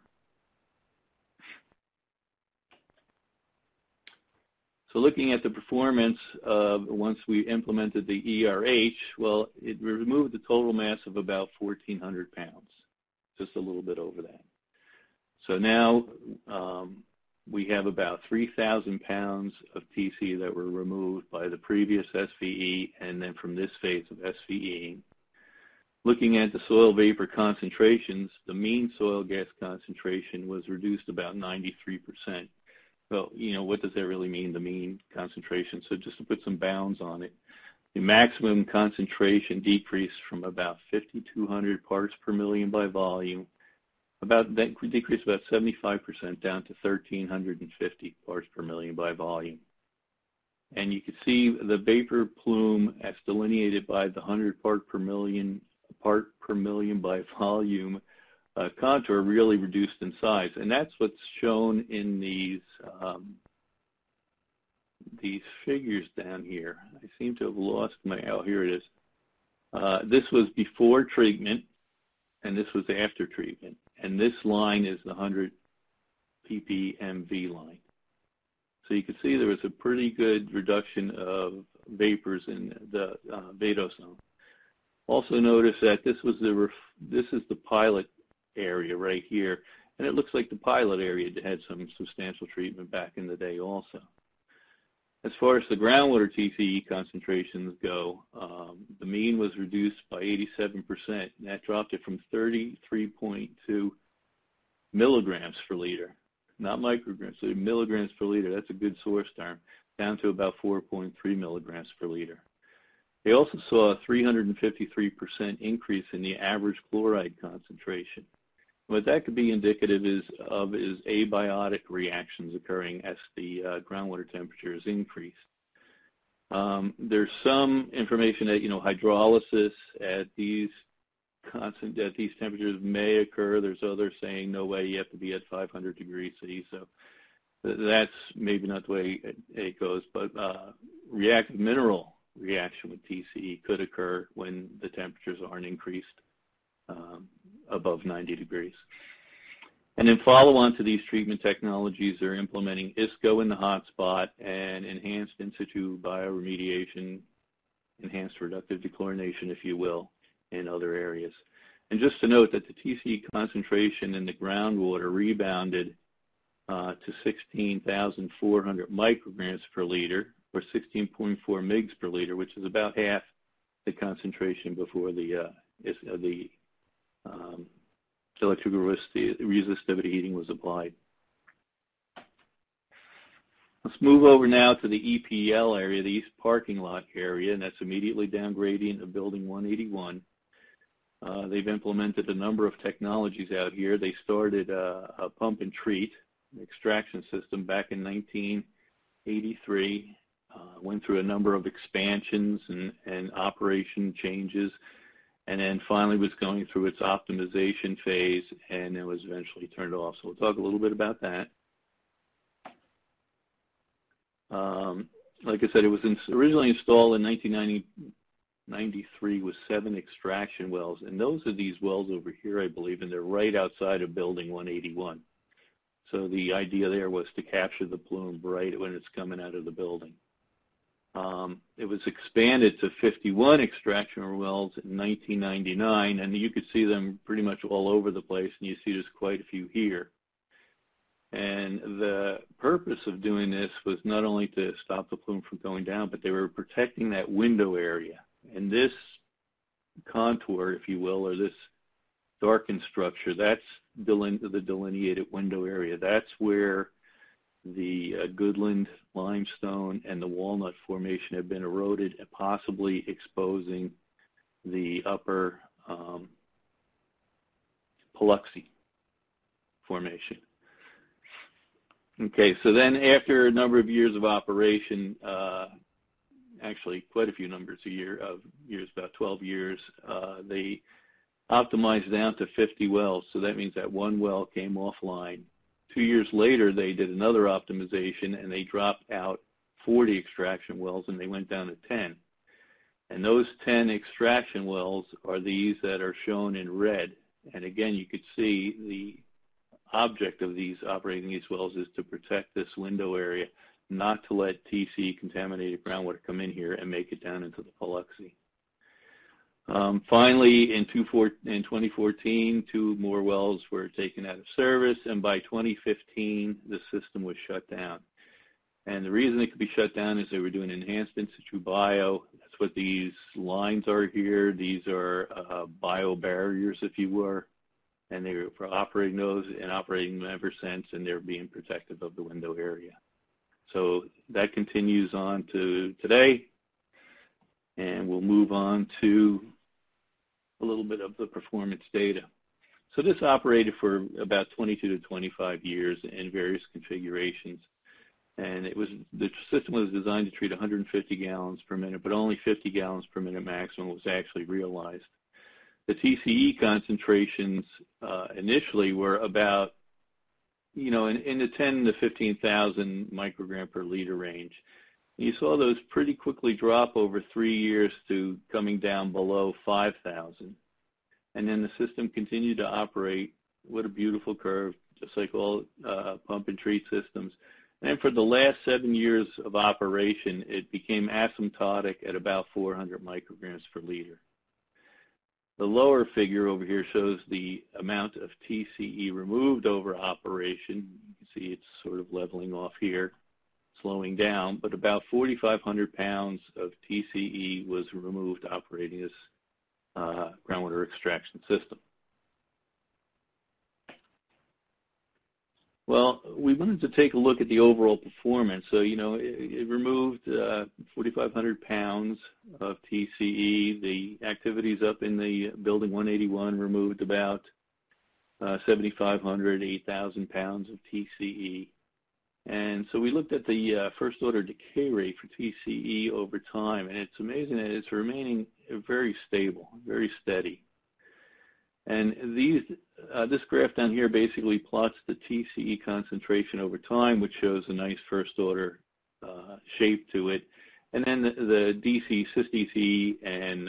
So looking at the performance once we implemented the ERH, well, it removed a total mass of about 1,400 pounds, just a little bit over that. So now we have about 3,000 pounds of TC that were removed by the previous SVE and then from this phase of SVE. Looking at the soil vapor concentrations, the mean soil gas concentration was reduced about 93%. Well, what does that really mean, the mean concentration? So just to put some bounds on it, the maximum concentration decreased from about 5,200 parts per million by volume, that decreased about 75% down to 1,350 parts per million by volume. And you can see the vapor plume as delineated by the 100 part per million by volume contour really reduced in size, and that's what's shown in these figures down here. I seem to have lost here it is. This was before treatment, and this was after treatment, and this line is the 100 ppmv line. So you can see there was a pretty good reduction of vapors in the vadose zone. Also notice that this is the pilot area right here, and it looks like the pilot area had some substantial treatment back in the day also. As far as the groundwater TCE concentrations go, the mean was reduced by 87%, and that dropped it from 33.2 milligrams per liter, not micrograms, so milligrams per liter, that's a good source term, down to about 4.3 milligrams per liter. They also saw a 353% increase in the average chloride concentration. What that could be indicative of is abiotic reactions occurring as the groundwater temperature is increased. There's some information that hydrolysis at these temperatures may occur. There's others saying no way, you have to be at 500 degrees C. So That's maybe not the way it goes, but reactive mineral reaction with TCE could occur when the temperatures aren't increased above 90 degrees. And then follow on to these treatment technologies, they're implementing ISCO in the hotspot and enhanced in situ bioremediation, enhanced reductive dechlorination, if you will, in other areas. And just to note that the TCE concentration in the groundwater rebounded to 16,400 micrograms per liter, or 16.4 mgs per liter, which is about half the concentration before the electrical resistivity heating was applied. Let's move over now to the EPL area, the East Parking Lot area, and that's immediately down gradient of Building 181. They've implemented a number of technologies out here. They started a pump and treat extraction system back in 1983, went through a number of expansions and operation changes, and then finally was going through its optimization phase, and it was eventually turned off. So we'll talk a little bit about that. Like I said, it was originally installed in 1993 with 7 extraction wells, and those are these wells over here, I believe, and they're right outside of Building 181. So the idea there was to capture the plume right when it's coming out of the building. It was expanded to 51 extraction wells in 1999, and you could see them pretty much all over the place, and you see there's quite a few here. And the purpose of doing this was not only to stop the plume from going down, but they were protecting that window area. And this contour, if you will, or this darkened structure, that's the delineated window area. That's where the Goodland limestone and the Walnut Formation have been eroded, possibly exposing the upper Paluxy Formation. Okay, so then after a number of years of operation, actually quite a few numbers of years, about 12 years, they optimized down to 50 wells. So that means that one well came offline. 2 years later, they did another optimization, and they dropped out 40 extraction wells, and they went down to 10. And those 10 extraction wells are these that are shown in red. And again, you could see the object of operating these wells is to protect this window area, not to let TC contaminated groundwater come in here and make it down into the Paluxy. Finally, in 2014, 2 more wells were taken out of service, and by 2015, the system was shut down. And the reason it could be shut down is they were doing enhanced in situ bio. That's what these lines are here. These are bio barriers, if you were, and they were operating those and operating them ever since, and they're being protective of the window area. So that continues on to today, and we'll move on to a little bit of the performance data. So this operated for about 22 to 25 years in various configurations, and the system was designed to treat 150 gallons per minute, but only 50 gallons per minute maximum was actually realized. The TCE concentrations initially were about, in the 10 to 15,000 microgram per liter range. You saw those pretty quickly drop over 3 years to coming down below 5,000. And then the system continued to operate. What a beautiful curve, just like all pump and treat systems. And then for the last 7 years of operation, it became asymptotic at about 400 micrograms per liter. The lower figure over here shows the amount of TCE removed over operation. You can see it's sort of leveling off here, slowing down, but about 4,500 pounds of TCE was removed operating this groundwater extraction system. Well, we wanted to take a look at the overall performance. So, it removed 4,500 pounds of TCE. The activities up in the Building 181 removed about 7,500, 8,000 pounds of TCE. And so we looked at the first order decay rate for TCE over time, and it's amazing that it's remaining very stable, very steady. And this graph down here basically plots the TCE concentration over time, which shows a nice first order shape to it. And then the DC, cis-DC, and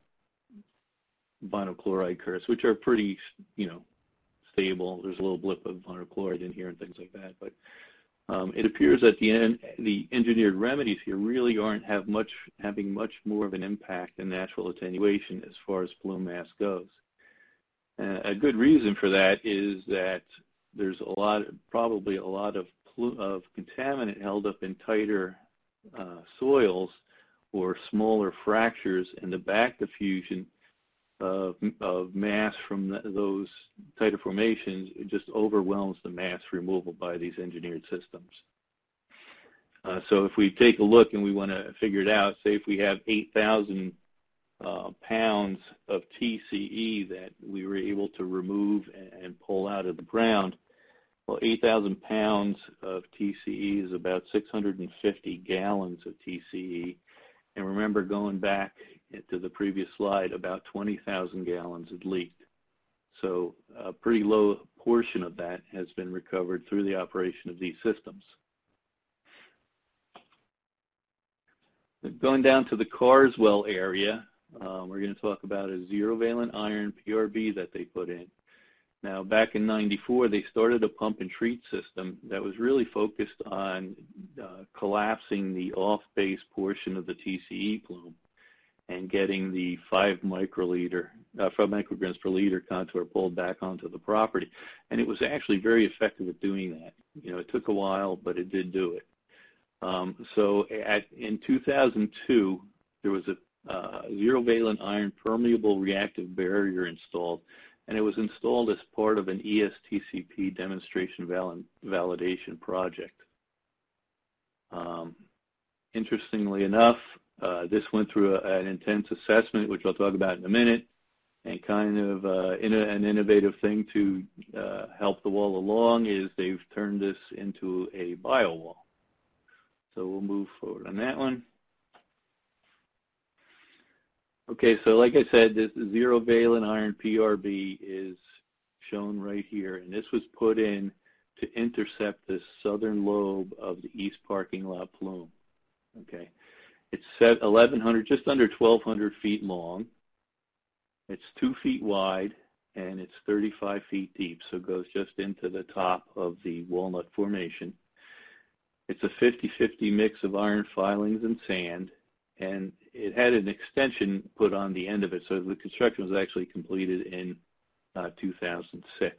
vinyl chloride curves, which are pretty, stable. There's a little blip of vinyl chloride in here and things like that. But it appears that the engineered remedies here really aren't having much more of an impact than natural attenuation as far as plume mass goes. A good reason for that is that there's probably a lot of contaminant held up in tighter soils or smaller fractures, and the back diffusion of mass from those tighter formations just overwhelms the mass removal by these engineered systems. So if we take a look and we want to figure it out, say if we have 8,000 pounds of TCE that we were able to remove and pull out of the ground, well, 8,000 pounds of TCE is about 650 gallons of TCE. And remember, going back to the previous slide, about 20,000 gallons had leaked. So a pretty low portion of that has been recovered through the operation of these systems. Going down to the Carswell area, we're going to talk about a zero-valent iron PRB that they put in. Now, back in '94, they started a pump and treat system that was really focused on collapsing the off-base portion of the TCE plume and getting the 5 micrograms per liter contour pulled back onto the property. And it was actually very effective at doing that. It took a while, but it did do it. In 2002, there was a zero-valent iron permeable reactive barrier installed, and it was installed as part of an ESTCP demonstration validation project. Interestingly enough, this went through an intense assessment, which I'll talk about in a minute, and kind of an innovative thing to help the wall along is they've turned this into a biowall. So we'll move forward on that one. Okay, so like I said, this zero-valent iron PRB is shown right here, and this was put in to intercept the southern lobe of the east parking lot plume. Okay, it's 1,100, just under 1,200 feet long. It's 2 feet wide, and it's 35 feet deep, so it goes just into the top of the walnut formation. It's a 50-50 mix of iron filings and sand, and it had an extension put on the end of it, so the construction was actually completed in 2006.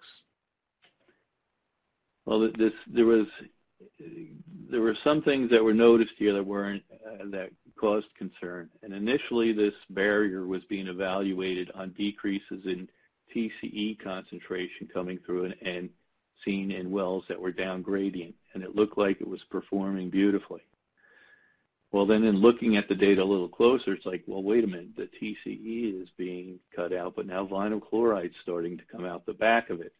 Well, there were some things that were noticed here that caused concern, and initially this barrier was being evaluated on decreases in TCE concentration coming through and seen in wells that were down gradient, and it looked like it was performing beautifully. Well, then in looking at the data a little closer, it's like, well, wait a minute, the TCE is being cut out, but now vinyl chloride's starting to come out the back of it.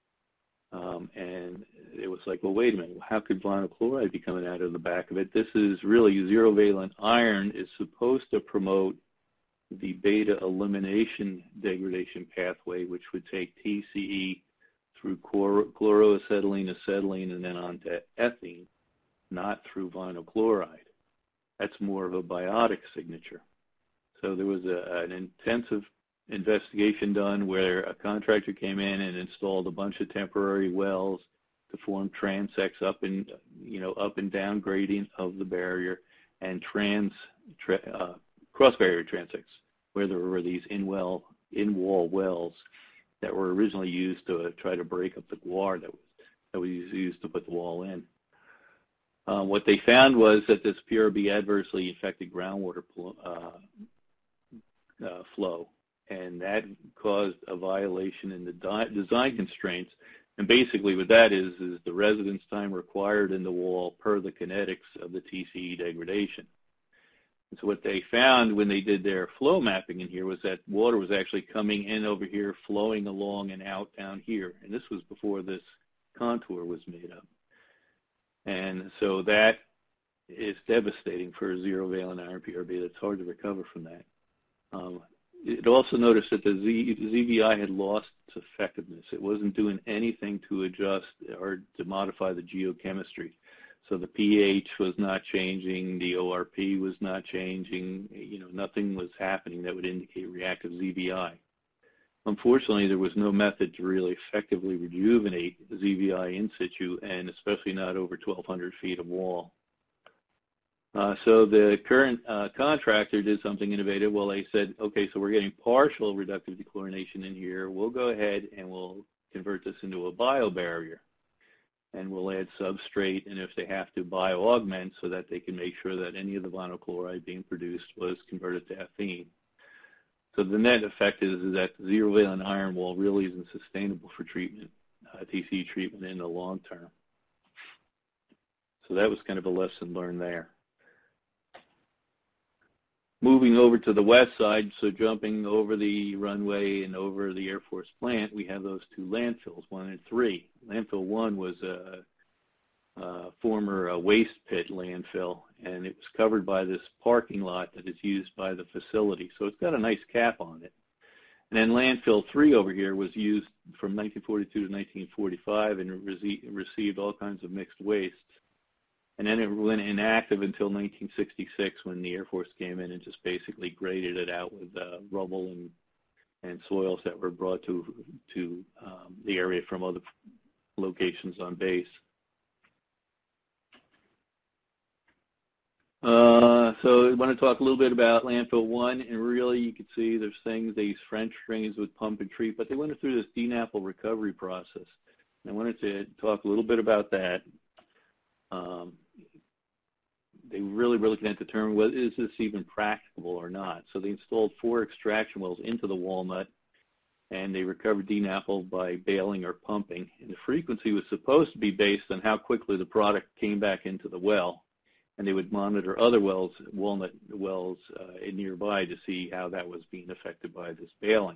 And it was like, well, wait a minute, how could vinyl chloride be coming out of the back of it? This is really zero-valent iron is supposed to promote the beta elimination degradation pathway, which would take TCE through chloroacetylene, acetylene, and then on to ethene, not through vinyl chloride. That's more of a biotic signature. So there was an intensive investigation done where a contractor came in and installed a bunch of temporary wells to form transects up and down gradient of the barrier, and cross-barrier transects where there were these in-wall wells that were originally used to try to break up the guar that was used to put the wall in. What they found was that this PRB adversely affected groundwater flow, and that caused a violation in the design constraints. And basically what that is the residence time required in the wall per the kinetics of the TCE degradation. And so what they found when they did their flow mapping in here was that water was actually coming in over here, flowing along and out down here. And this was before this contour was made up. And so that is devastating for a zero-valent iron PRB. That's hard to recover from that. It also noticed that the ZVI had lost its effectiveness. It wasn't doing anything to adjust or to modify the geochemistry. So the pH was not changing, the ORP was not changing, nothing was happening that would indicate reactive ZVI. Unfortunately, there was no method to really effectively rejuvenate ZVI in situ, and especially not over 1,200 feet of wall. So the current contractor did something innovative. Well, they said, okay, so we're getting partial reductive dechlorination in here. We'll go ahead and we'll convert this into a biobarrier. And we'll add substrate, and if they have to, bio-augment so that they can make sure that any of the vinyl chloride being produced was converted to ethene. So the net effect is that the zero-valent iron wall really isn't sustainable for treatment, TCE treatment in the long term. So that was kind of a lesson learned there. Moving over to the west side, so jumping over the runway and over the Air Force plant, we have those two landfills, 1 and 3. Landfill 1 was a former waste pit landfill, and it was covered by this parking lot that is used by the facility. So it's got a nice cap on it. And then landfill 3 over here was used from 1942 to 1945 and received all kinds of mixed wastes. And then it went inactive until 1966 when the Air Force came in and just basically graded it out with rubble and soils that were brought to the area from other locations on base. So I want to talk a little bit about landfill 1, and really you can see there's things, they use French strings with pump and treat, but they went through this DNAPL recovery process. And I wanted to talk a little bit about that. They really can't determine whether is this even practicable or not. So they installed 4 extraction wells into the walnut, and they recovered DNAPL by baling or pumping. And the frequency was supposed to be based on how quickly the product came back into the well. And they would monitor other wells, walnut wells nearby to see how that was being affected by this baling.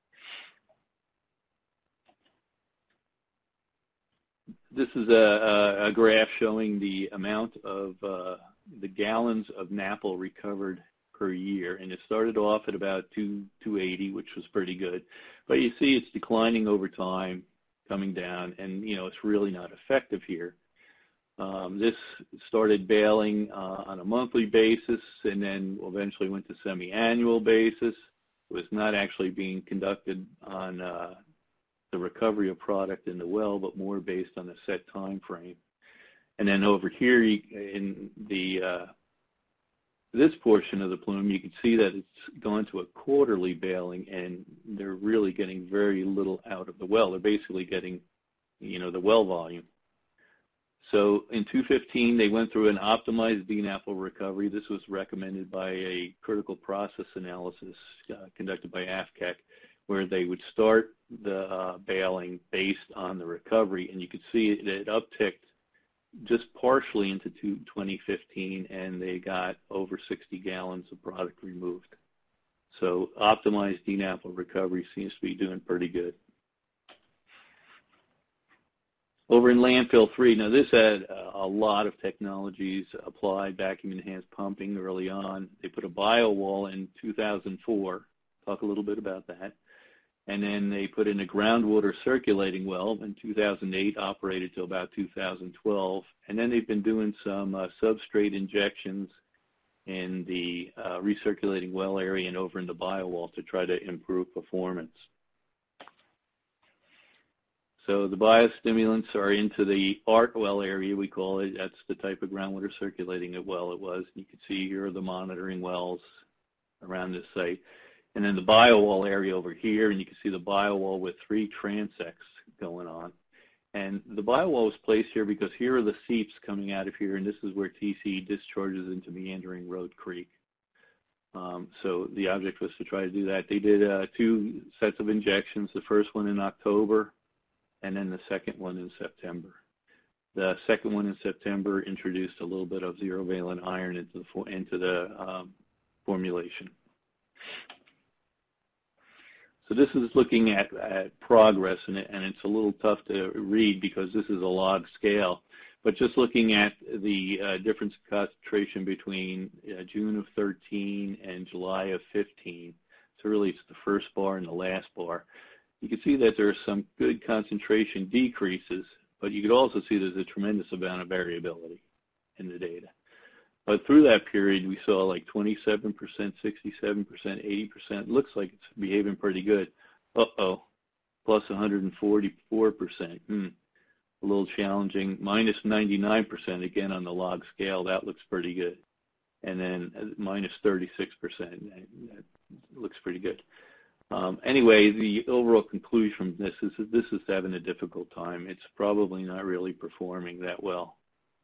This is a graph showing the amount of the gallons of NAPL recovered per year, and it started off at about 280, which was pretty good. But you see it's declining over time, coming down, and it's really not effective here. This started baling on a monthly basis, and then eventually went to semi-annual basis. It was not actually being conducted on the recovery of product in the well, but more based on a set time frame. And then over here in the this portion of the plume, you can see that it's gone to a quarterly baling, and they're really getting very little out of the well. They're basically getting, the well volume. So in 2015, they went through an optimized DNAPL recovery. This was recommended by a critical process analysis conducted by AFCEC, where they would start the baling based on the recovery, and you could see it upticked just partially into 2015, and they got over 60 gallons of product removed. So optimized DNAPL recovery seems to be doing pretty good. Over in landfill 3, now this had a lot of technologies applied, vacuum-enhanced pumping early on. They put a bio wall in 2004. Talk a little bit about that. And then they put in a groundwater circulating well in 2008, operated till about 2012. And then they've been doing some substrate injections in the recirculating well area and over in the bio wall to try to improve performance. So the biostimulants are into the ART well area, we call it. That's the type of groundwater circulating well it was. You can see here are the monitoring wells around this site. And then the biowall area over here, and you can see the biowall with 3 transects going on. And the biowall was placed here because here are the seeps coming out of here, and this is where TCE discharges into Meandering Road Creek. So the object was to try to do that. They did 2 sets of injections, the first one in October, and then the second one in September. The second one in September introduced a little bit of zero-valent iron into the formulation. So this is looking at progress, and it's a little tough to read because this is a log scale. But just looking at the difference in concentration between June of 13 and July of 15. So really it's the first bar and the last bar. You can see that there are some good concentration decreases, but you could also see there's a tremendous amount of variability in the data. But through that period, we saw like 27%, 67%, 80%. Looks like it's behaving pretty good. Uh-oh, plus 144%. A little challenging. Minus 99% again on the log scale. That looks pretty good. And then minus 36%. That looks pretty good. Anyway, the overall conclusion from this is having a difficult time. It's probably not really performing that well.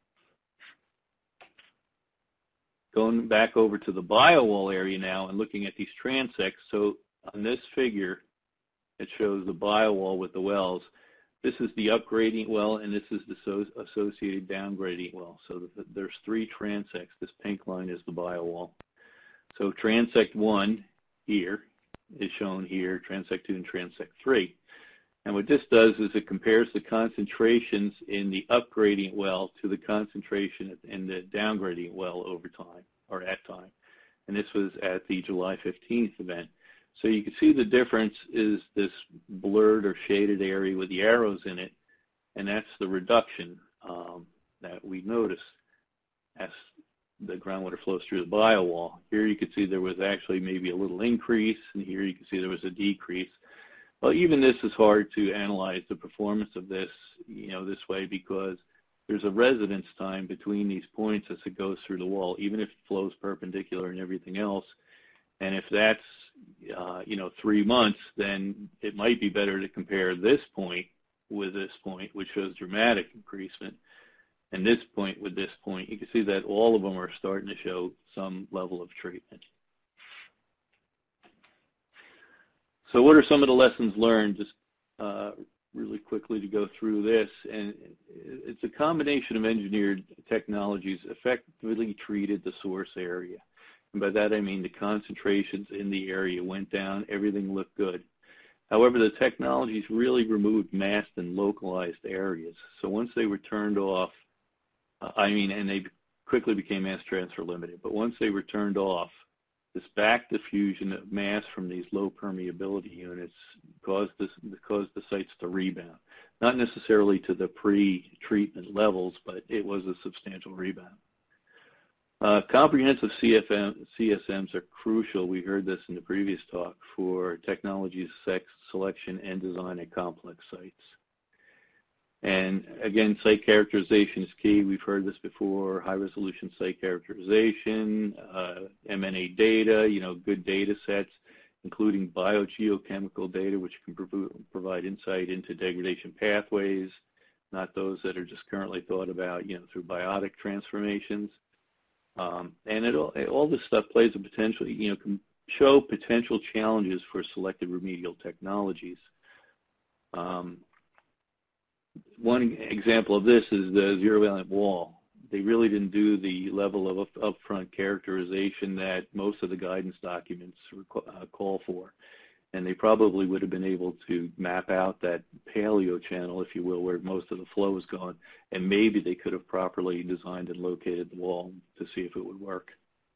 Going back over to the biowall area now and looking at these transects. So on this figure, it shows the biowall with the wells. This is the upgradient well, and this is the associated downgradient well. So there's three transects. This pink line is the biowall. So transect 1 here is shown here, transect 2 and transect 3. And what this does is it compares the concentrations in the upgradient well to the concentration in the downgradient well over time, or at time. And this was at the July 15th event. So you can see the difference is this blurred or shaded area with the arrows in it, and that's the reduction that we noticed as the groundwater flows through the biowall. Here you can see there was actually maybe a little increase, and here you can see there was a decrease. Well, even this is hard to analyze the performance of this, this way, because there's a residence time between these points as it goes through the wall, even if it flows perpendicular and everything else. And if that's, 3 months, then it might be better to compare this point with this point, which shows dramatic increasement, and this point with this point. You can see that all of them are starting to show some level of treatment. So what are some of the lessons learned? Just really quickly to go through this. And it's a combination of engineered technologies effectively treated the source area. And by that I mean the concentrations in the area went down, everything looked good. However, the technologies really removed masked and localized areas. So once they were turned off, and they quickly became mass transfer limited, but once they were turned off, this back diffusion of mass from these low permeability units caused the sites to rebound. Not necessarily to the pre-treatment levels, but it was a substantial rebound. Comprehensive CSMs are crucial. We heard this in the previous talk for technology selection and design at complex sites. And again, site characterization is key. We've heard this before, high-resolution site characterization, M&A data, good data sets, including biogeochemical data, which can provide insight into degradation pathways, not those that are just currently thought about, through biotic transformations. And all this stuff plays a potential, can show potential challenges for selected remedial technologies. One example of this is the zero-valent wall. They really didn't do the level of upfront characterization that most of the guidance documents call for. And they probably would have been able to map out that paleo channel, if you will, where most of the flow is gone, and maybe they could have properly designed and located the wall to see if it would work.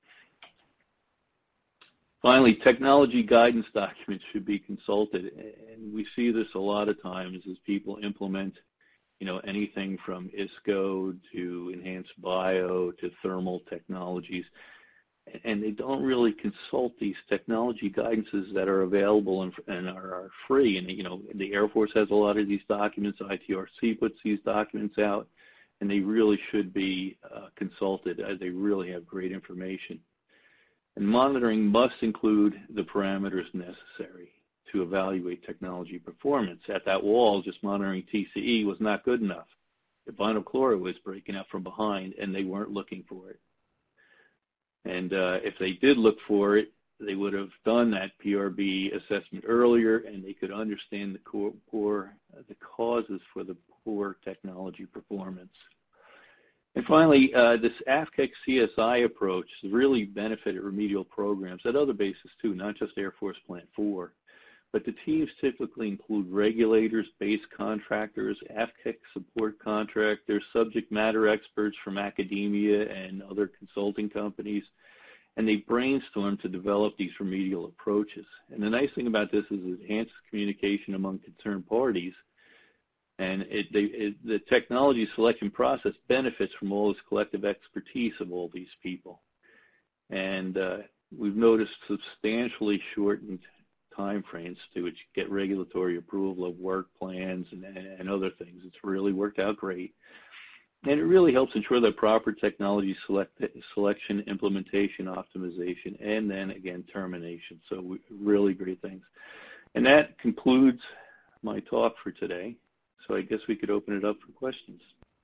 Finally, technology guidance documents should be consulted, and we see this a lot of times as people implement, anything from ISCO to enhanced bio to thermal technologies, and they don't really consult these technology guidances that are available and are free. And the Air Force has a lot of these documents. ITRC puts these documents out, and they really should be consulted, as they really have great information. And monitoring must include the parameters necessary to evaluate technology performance. At that wall, just monitoring TCE was not good enough. The vinyl chloride was breaking out from behind, and they weren't looking for it. And if they did look for it, they would have done that PRB assessment earlier, and they could understand the causes for the poor technology performance. And finally, this AFCEC CSI approach really benefited remedial programs at other bases too, not just Air Force Plant 4. But the teams typically include regulators, base contractors, AFCEC support contractors, subject matter experts from academia and other consulting companies. and they brainstorm to develop these remedial approaches. And the nice thing about this is it enhances communication among concerned parties, and the technology selection process benefits from all this collective expertise of all these people. And we've noticed substantially shortened time frames to get regulatory approval of work plans and other things. It's really worked out great. And it really helps ensure that proper technology selection, implementation, optimization, and then, again, termination. So really great things. And that concludes my talk for today. So I guess we could open it up for questions.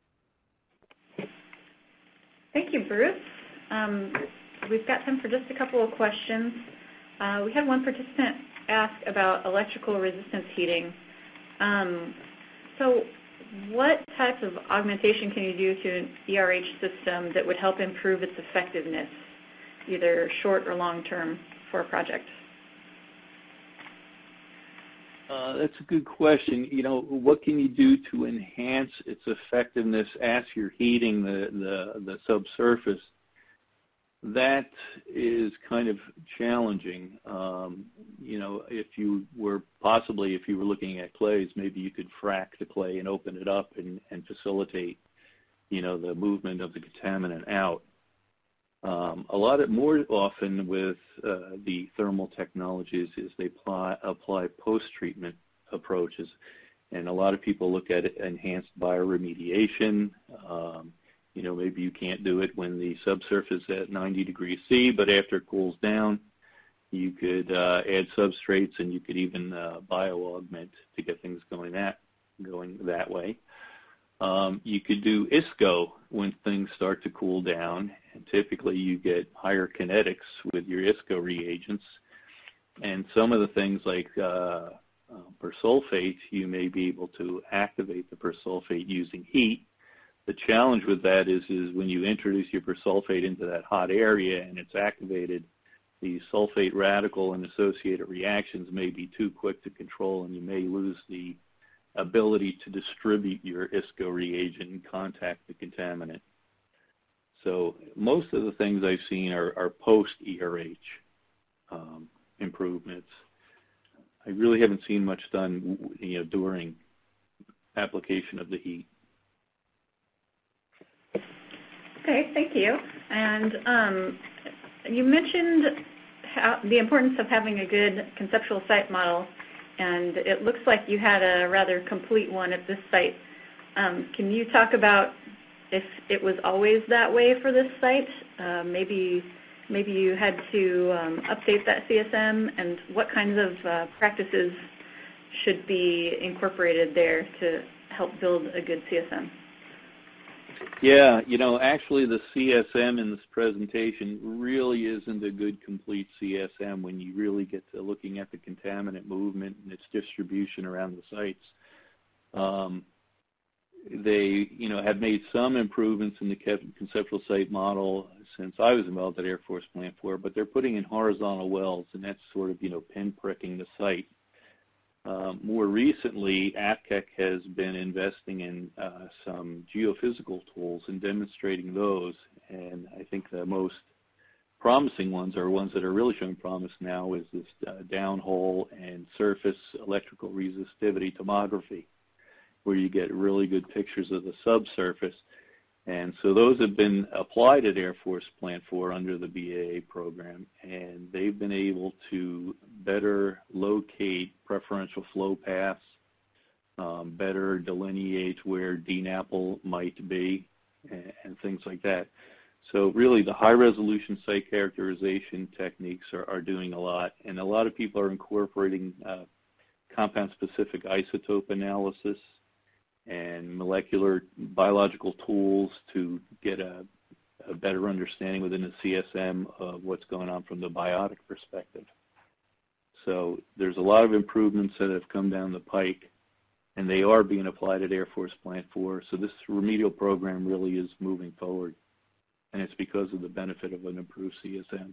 Thank you, Bruce. We've got time for just a couple of questions. We had one participant ask about electrical resistance heating. So what types of augmentation can you do to an ERH system that would help improve its effectiveness, either short or long term, for a project? That's a good question. You know, what can you do to enhance its effectiveness as you're heating the subsurface? That is kind of challenging. You know, if you were looking at clays, maybe you could frack the clay and open it up and facilitate, you know, the movement of the contaminant out. More often with the thermal technologies is they apply post-treatment approaches, and a lot of people look at enhanced bioremediation. You know, maybe you can't do it when the subsurface is at 90 degrees C, but after it cools down, you could add substrates, and you could even bio-augment to get things going that way. You could do ISCO when things start to cool down, and typically you get higher kinetics with your ISCO reagents. And some of the things like persulfate, you may be able to activate the persulfate using heat. The challenge with that is when you introduce your persulfate into that hot area and it's activated, the sulfate radical and associated reactions may be too quick to control, and you may lose the ability to distribute your ISCO reagent and contact the contaminant. So most of the things I've seen are post-ERH improvements. I really haven't seen much done, you know, during application of the heat. Okay, thank you. And you mentioned the importance of having a good conceptual site model, and it looks like you had a rather complete one at this site. Can you talk about if it was always that way for this site? Maybe you had to update that CSM, and what kinds of practices should be incorporated there to help build a good CSM? Yeah, you know, actually the CSM in this presentation really isn't a good complete CSM when you really get to looking at the contaminant movement and its distribution around the sites. They, you know, have made some improvements in the conceptual site model since I was involved at Air Force Plant 4, but they're putting in horizontal wells, and that's sort of, you know, pinpricking the site. More recently, APCEC has been investing in some geophysical tools and demonstrating those, and I think the most promising ones are ones that are really showing promise now is this downhole and surface electrical resistivity tomography, where you get really good pictures of the subsurface. And so those have been applied at Air Force Plant 4 under the BAA program, and they've been able to better locate preferential flow paths, better delineate where DNAPL might be, and things like that. So really the high-resolution site characterization techniques are doing a lot, and a lot of people are incorporating compound-specific isotope analysis and molecular biological tools to get a better understanding within the CSM of what's going on from the biotic perspective. So there's a lot of improvements that have come down the pike, and they are being applied at Air Force Plant 4. So this remedial program really is moving forward, and it's because of the benefit of an improved CSM.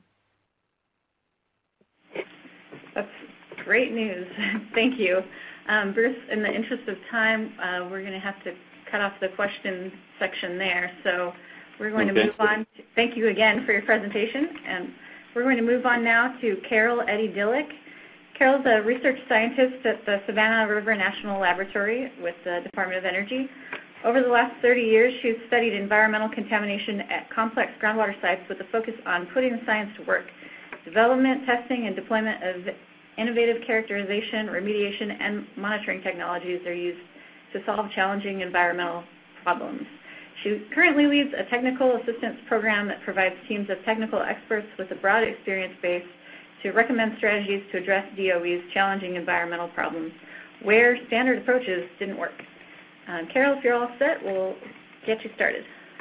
That's great news. Thank you. Bruce, in the interest of time, we're going to have to cut off the question section there. So we're going to move on. Thank you again for your presentation. And We're going to move on now to Carol Eddy Dillick. Carol's a research scientist at the Savannah River National Laboratory with the Department of Energy. Over the last 30 years, she's studied environmental contamination at complex groundwater sites with a focus on putting science to work. Development, testing, and deployment of innovative characterization, remediation, and monitoring technologies are used to solve challenging environmental problems. She currently leads a technical assistance program that provides teams of technical experts with a broad experience base to recommend strategies to address DOE's challenging environmental problems where standard approaches didn't work. Carol, if you're all set, we'll get you started.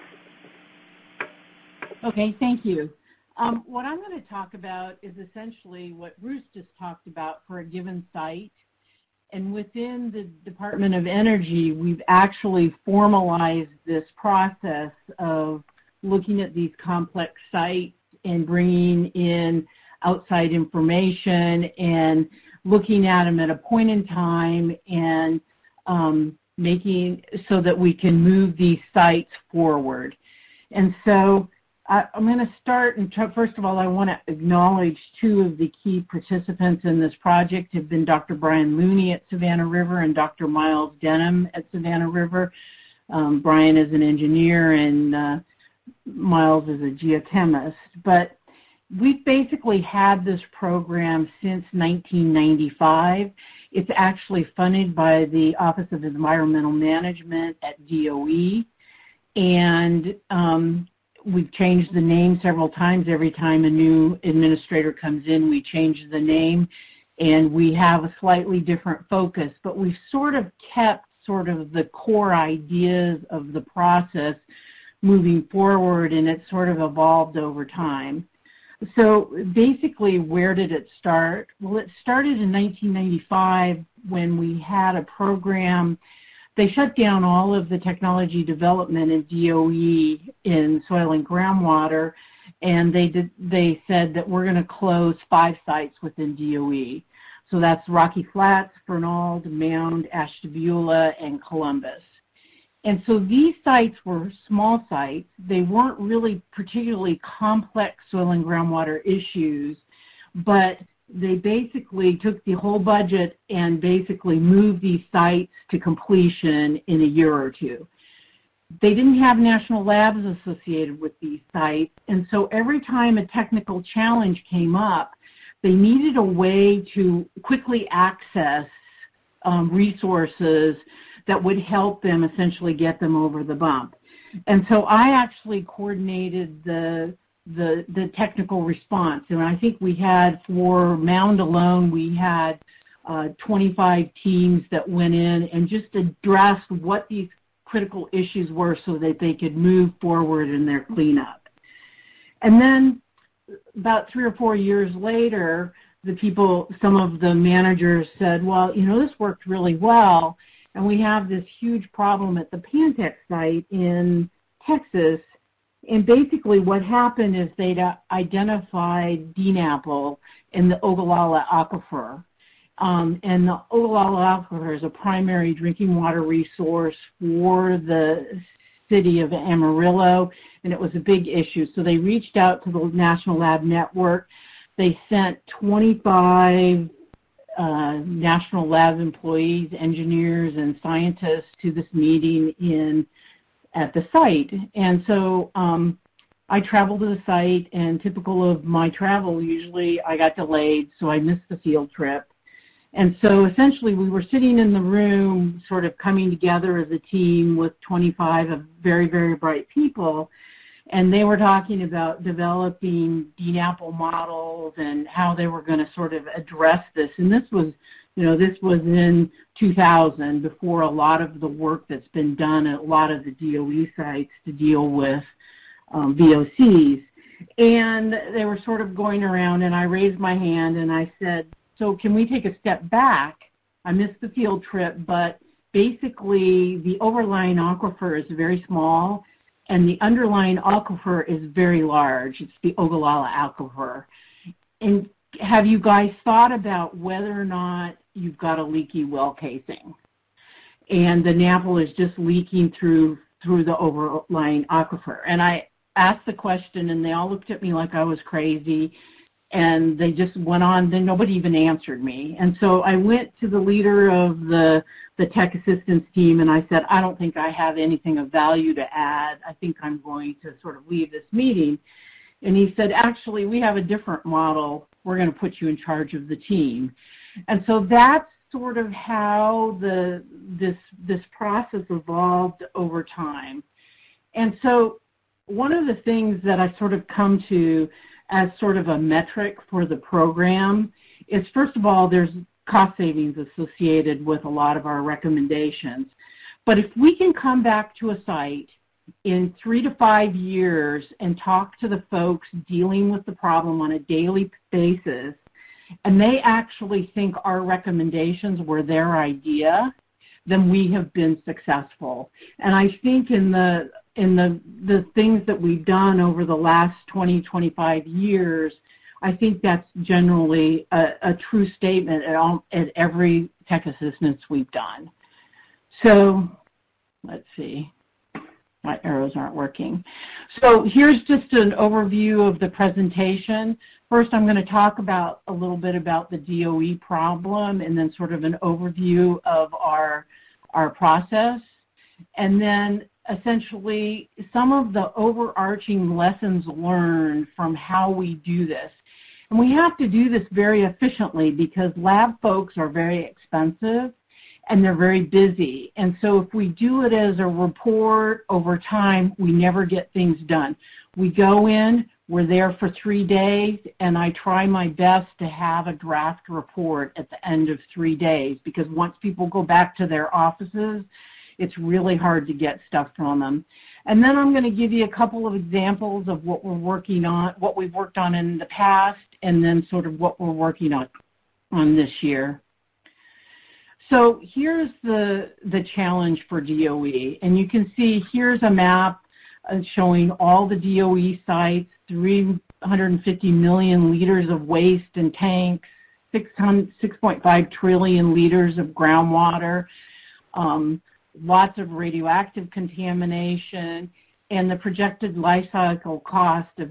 Okay, thank you. What I'm going to talk about is essentially what Bruce just talked about for a given site. And within the Department of Energy, we've actually formalized this process of looking at these complex sites and bringing in outside information and looking at them at a point in time and making so that we can move these sites forward. And so I'm going to start, and first of all, I want to acknowledge two of the key participants in this project have been Dr. Brian Looney at Savannah River and Dr. Miles Denham at Savannah River. Brian is an engineer and Miles is a geochemist. But we've basically had this program since 1995. It's actually funded by the Office of Environmental Management at DOE, and we've changed the name several times. Every time a new administrator comes in, we change the name, and we have a slightly different focus. But we've sort of kept sort of the core ideas of the process moving forward, and it's sort of evolved over time. So basically, where did it start? Well, it started in 1995 when we had a program. They shut down all of the technology development in DOE in soil and groundwater, and they said that we're going to close 5 sites within DOE. So that's Rocky Flats, Fernald, Mound, Ashtabula, and Columbus. And so these sites were small sites. They weren't really particularly complex soil and groundwater issues, but they basically took the whole budget and basically moved these sites to completion in a year or two. They didn't have national labs associated with these sites, and so every time a technical challenge came up, they needed a way to quickly access resources that would help them essentially get them over the bump. And so I actually coordinated the technical response. And I think we had, for Mound alone, we had 25 teams that went in and just addressed what these critical issues were so that they could move forward in their cleanup. And then about 3 or 4 years later, some of the managers said, well, you know, this worked really well, and we have this huge problem at the Pantex site in Texas. And basically what happened is they'd identified DNAPL in the Ogallala Aquifer. And the Ogallala Aquifer is a primary drinking water resource for the city of Amarillo, and it was a big issue. So they reached out to the National Lab Network. They sent 25 National Lab employees, engineers, and scientists to this meeting at the site. And so I traveled to the site, and typical of my travel, usually I got delayed, so I missed the field trip. And so essentially we were sitting in the room sort of coming together as a team with 25 of very, very bright people, and they were talking about developing DNAPL models and how they were going to sort of address this. And this was, this was in 2000, before a lot of the work that's been done at a lot of the DOE sites to deal with VOCs. And they were sort of going around, and I raised my hand and I said, so can we take a step back? I missed the field trip, but basically the overlying aquifer is very small, and the underlying aquifer is very large. It's the Ogallala Aquifer. And have you guys thought about whether or not you've got a leaky well casing? And the DNAPL is just leaking through the overlying aquifer. And I asked the question, and they all looked at me like I was crazy. And they just went on, then nobody even answered me. And so I went to the leader of the tech assistance team and I said, I don't think I have anything of value to add. I think I'm going to sort of leave this meeting. And he said, actually, we have a different model. We're going to put you in charge of the team. And so that's sort of how this process evolved over time. And so one of the things that I've sort of come to as sort of a metric for the program is, first of all, there's cost savings associated with a lot of our recommendations. But if we can come back to a site in 3 to 5 years and talk to the folks dealing with the problem on a daily basis, and they actually think our recommendations were their idea, then we have been successful. And I think in the things that we've done over the last 20, 25 years, I think that's generally a true statement at every tech assistance we've done. So let's see. My arrows aren't working. So here's just an overview of the presentation. First, I'm going to talk about a little bit about the DOE problem and then sort of an overview of our process. And then essentially some of the overarching lessons learned from how we do this. And we have to do this very efficiently because lab folks are very expensive and they're very busy. And so if we do it as a report over time, we never get things done. We go in, we're there for 3 days, and I try my best to have a draft report at the end of 3 days because once people go back to their offices, it's really hard to get stuff from them. And then I'm going to give you a couple of examples of what we're working on, what we've worked on in the past, and then sort of what we're working on this year. So here's the challenge for DOE, and you can see here's a map showing all the DOE sites, 350 million liters of waste and tanks, 6.5 trillion liters of groundwater, lots of radioactive contamination, and the projected life cycle cost of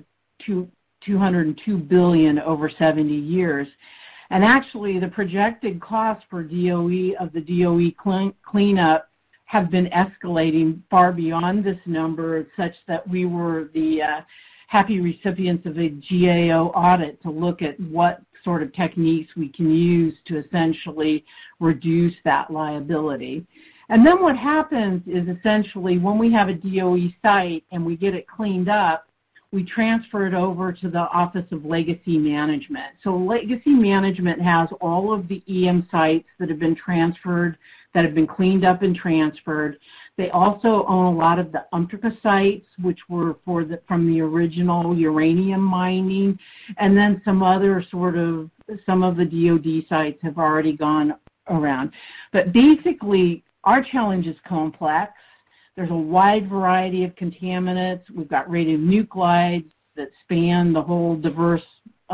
$202 billion over 70 years. And actually, the projected costs for DOE of the DOE cleanup have been escalating far beyond this number, such that we were the happy recipients of a GAO audit to look at what sort of techniques we can use to essentially reduce that liability. And then what happens is essentially when we have a DOE site and we get it cleaned up, we transfer it over to the Office of Legacy Management. So Legacy Management has all of the EM sites that have been transferred, that have been cleaned up and transferred. They also own a lot of the Umpqua sites, which were from the original uranium mining, and then some of the DOD sites have already gone around. But basically, our challenge is complex. There's a wide variety of contaminants. We've got radionuclides that span the whole diverse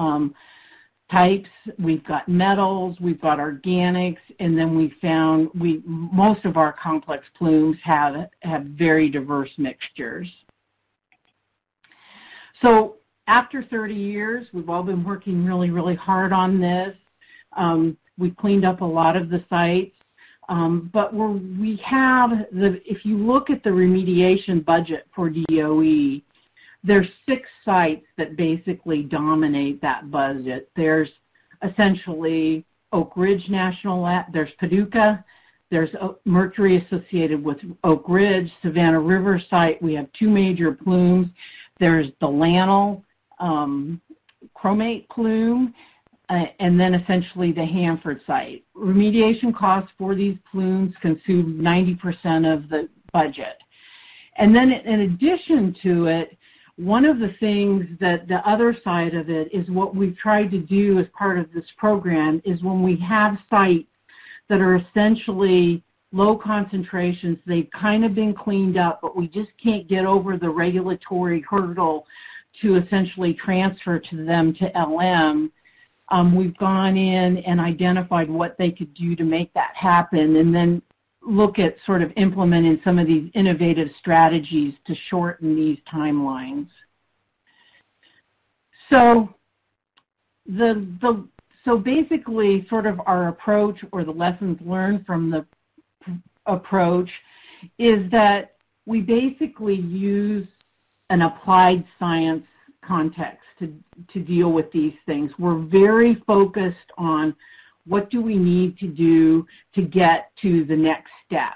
types. We've got metals, we've got organics, and then we found most of our complex plumes have very diverse mixtures. So after 30 years, we've all been working really, really hard on this. We've cleaned up a lot of the sites. But if you look at the remediation budget for DOE, there's 6 sites that basically dominate that budget. There's essentially Oak Ridge National Lab, there's Paducah, there's mercury associated with Oak Ridge, Savannah River site, we have 2 major plumes. There's the Lannel chromate plume, and then essentially the Hanford site. Remediation costs for these plumes consume 90% of the budget. And then in addition to it, one of the things that the other side of it is what we've tried to do as part of this program is when we have sites that are essentially low concentrations, they've kind of been cleaned up, but we just can't get over the regulatory hurdle to essentially transfer to them to LM. We've gone in and identified what they could do to make that happen and then look at sort of implementing some of these innovative strategies to shorten these timelines. So So basically, sort of our approach or the lessons learned from the approach is that we basically use an applied science context to deal with these things. We're very focused on what do we need to do to get to the next step.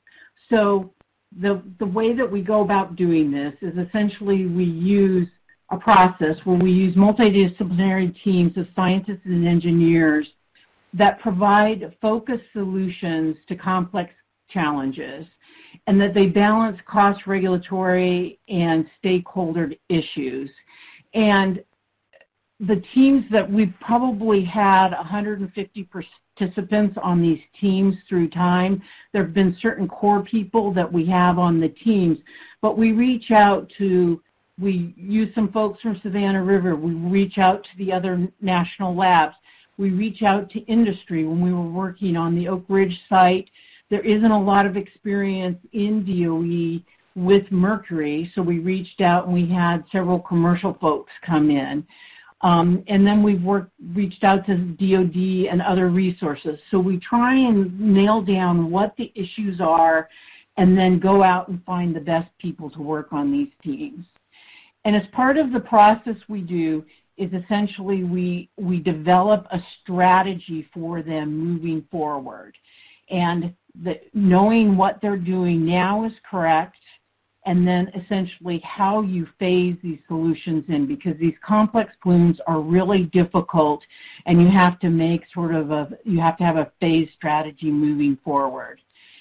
So the way that we go about doing this is essentially we use a process where we use multidisciplinary teams of scientists and engineers that provide focused solutions to complex challenges, and that they balance cost, regulatory, and stakeholder issues. And the teams that we've probably had 150 participants on these teams through time. There have been certain core people that we have on the teams, but we reach out to, we use some folks from Savannah River, we reach out to the other national labs, we reach out to industry. When we were working on the Oak Ridge site, there isn't a lot of experience in DOE with mercury, so we reached out and we had several commercial folks come in. And then we've reached out to DOD and other resources. So we try and nail down what the issues are and then go out and find the best people to work on these teams. And as part of the process we do is essentially we develop a strategy for them moving forward. And knowing what they're doing now is correct, and then essentially how you phase these solutions in, because these complex plumes are really difficult, and you have to make sort of you have to have a phase strategy moving forward.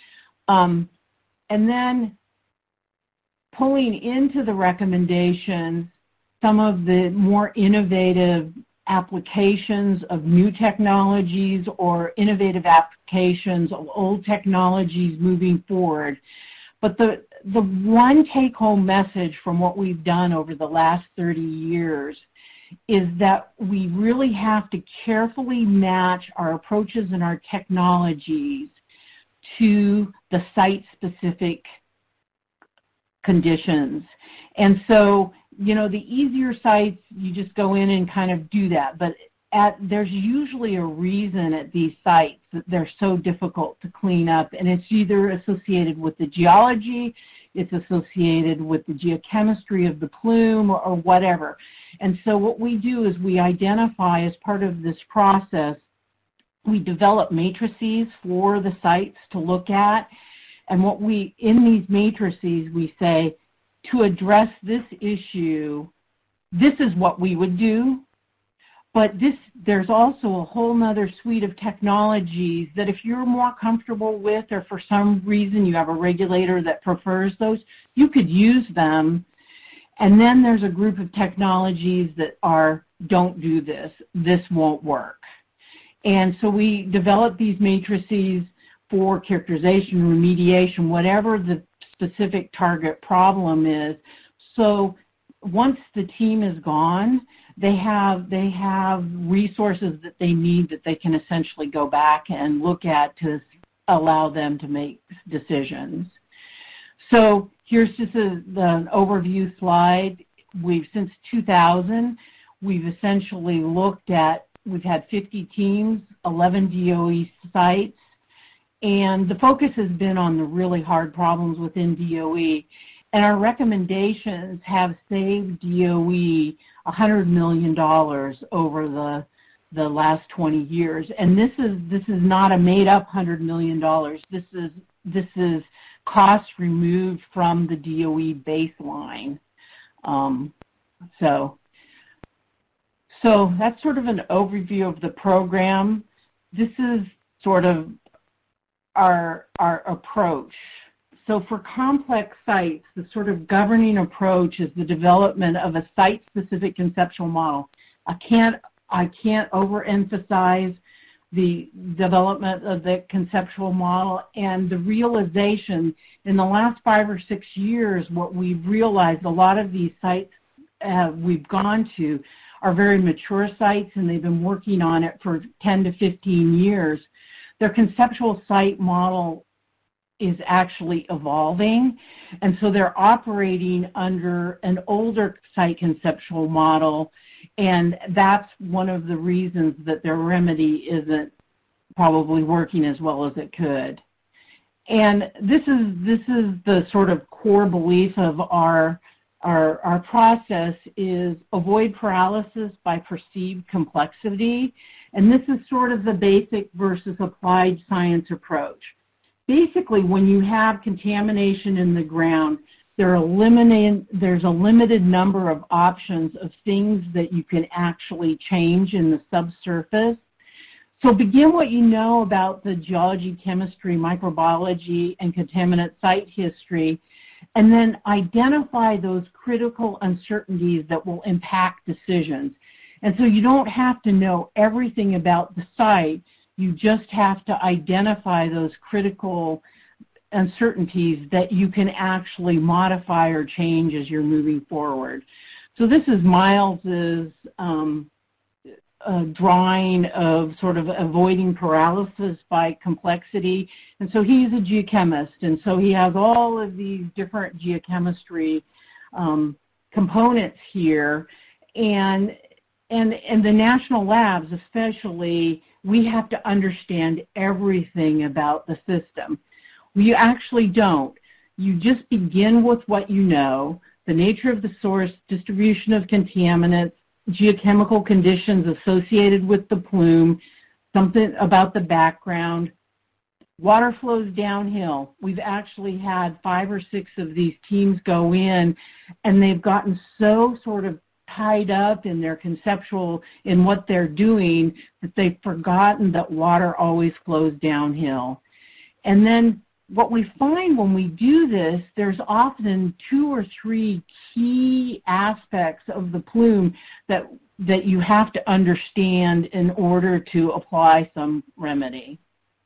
And then pulling into the recommendations some of the more innovative applications of new technologies or innovative applications of old technologies moving forward. But the one take-home message from what we've done over the last 30 years is that we really have to carefully match our approaches and our technologies to the site-specific conditions. And so, you know, the easier sites, you just go in and kind of do that. But there's usually a reason at these sites that they're so difficult to clean up, and it's either associated with the geology, it's associated with the geochemistry of the plume, or whatever. And so what we do is we identify, as part of this process, we develop matrices for the sites to look at, and in these matrices we say, to address this issue, this is what we would do. But there's also a whole nother suite of technologies that if you're more comfortable with, or for some reason you have a regulator that prefers those, you could use them. And then there's a group of technologies that don't do this. This won't work. And so we develop these matrices for characterization, remediation, whatever the specific target problem is. So once the team is gone, they have resources that they need that they can essentially go back and look at to allow them to make decisions. So here's just the overview slide. Since 2000, we've essentially we've had 50 teams, 11 DOE sites, and the focus has been on the really hard problems within DOE. And our recommendations have saved DOE $100 million over the last 20 years. And this is not a made-up $100 million. This is costs removed from the DOE baseline. So that's sort of an overview of the program. This is sort of our approach. So for complex sites, the sort of governing approach is the development of a site-specific conceptual model. I can't overemphasize the development of the conceptual model and the realization in the last 5 or 6 years. What we've realized, a lot of these sites we've gone to are very mature sites, and they've been working on it for 10 to 15 years. Their conceptual site model is actually evolving, and so they're operating under an older site conceptual model, and that's one of the reasons that their remedy isn't probably working as well as it could. And this is the sort of core belief of our process is avoid paralysis by perceived complexity, and this is sort of the basic versus applied science approach. Basically, when you have contamination in the ground, there's a limited number of options of things that you can actually change in the subsurface. So begin what you know about the geology, chemistry, microbiology, and contaminant site history, and then identify those critical uncertainties that will impact decisions. And so you don't have to know everything about the site. You just have to identify those critical uncertainties that you can actually modify or change as you're moving forward. So this is Miles's drawing of sort of avoiding paralysis by complexity. And so he's a geochemist, and so he has all of these different geochemistry components here. And the national labs especially, we have to understand everything about the system. You actually don't. You just begin with what you know, the nature of the source, distribution of contaminants, geochemical conditions associated with the plume, something about the background. Water flows downhill. We've actually had 5 or 6 of these teams go in, and they've gotten so sort of tied up in their conceptual, in what they're doing, that they've forgotten that water always flows downhill. And then what we find when we do this, there's often 2 or 3 key aspects of the plume that you have to understand in order to apply some remedy.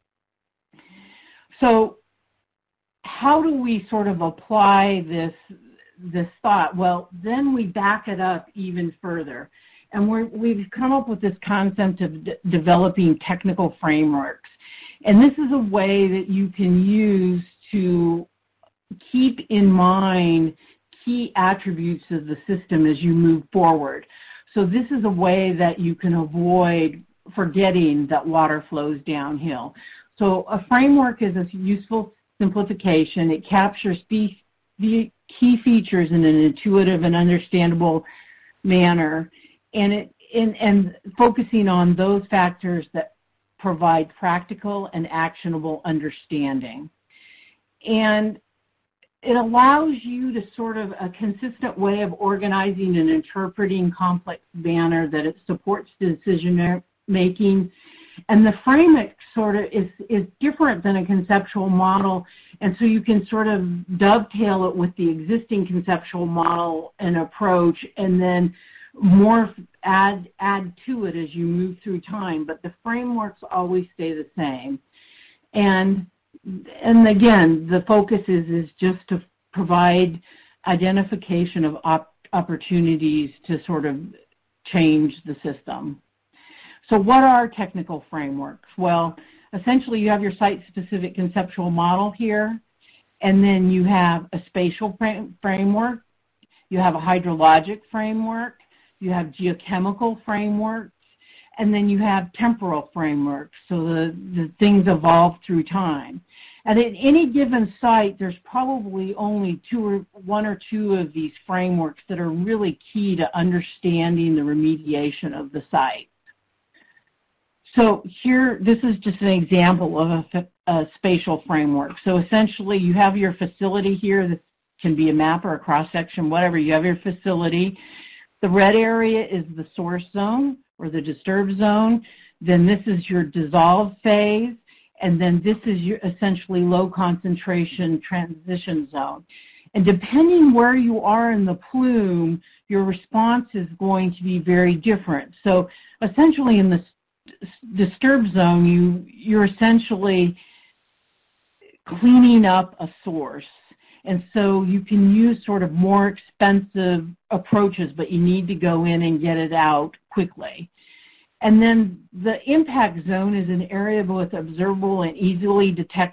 So how do we sort of apply this thought? Well, then we back it up even further. And we've come up with this concept of developing technical frameworks. And this is a way that you can use to keep in mind key attributes of the system as you move forward. So this is a way that you can avoid forgetting that water flows downhill. So a framework is a useful simplification. It captures the key features in an intuitive and understandable manner, and focusing on those factors that provide practical and actionable understanding. And it allows you to sort of a consistent way of organizing and interpreting complex manner that it supports decision making. And the framework sort of is different than a conceptual model, and so you can sort of dovetail it with the existing conceptual model and approach, and then add to it as you move through time. But the frameworks always stay the same. And again, the focus is just to provide identification of opportunities to sort of change the system. So what are technical frameworks? Well, essentially you have your site-specific conceptual model here, and then you have a spatial framework, you have a hydrologic framework, you have geochemical frameworks, and then you have temporal frameworks, so the things evolve through time. And at any given site, there's probably only 1 or 2 of these frameworks that are really key to understanding the remediation of the site. So here, this is just an example of a spatial framework. So essentially, you have your facility here. This can be a map or a cross-section, whatever. You have your facility. The red area is the source zone or the disturbed zone. Then this is your dissolve phase. And then this is your essentially low concentration transition zone. And depending where you are in the plume, your response is going to be very different. So essentially in the disturbed zone, you're essentially cleaning up a source. And so you can use sort of more expensive approaches, but you need to go in and get it out quickly. And then the impact zone is an area with observable and easily detected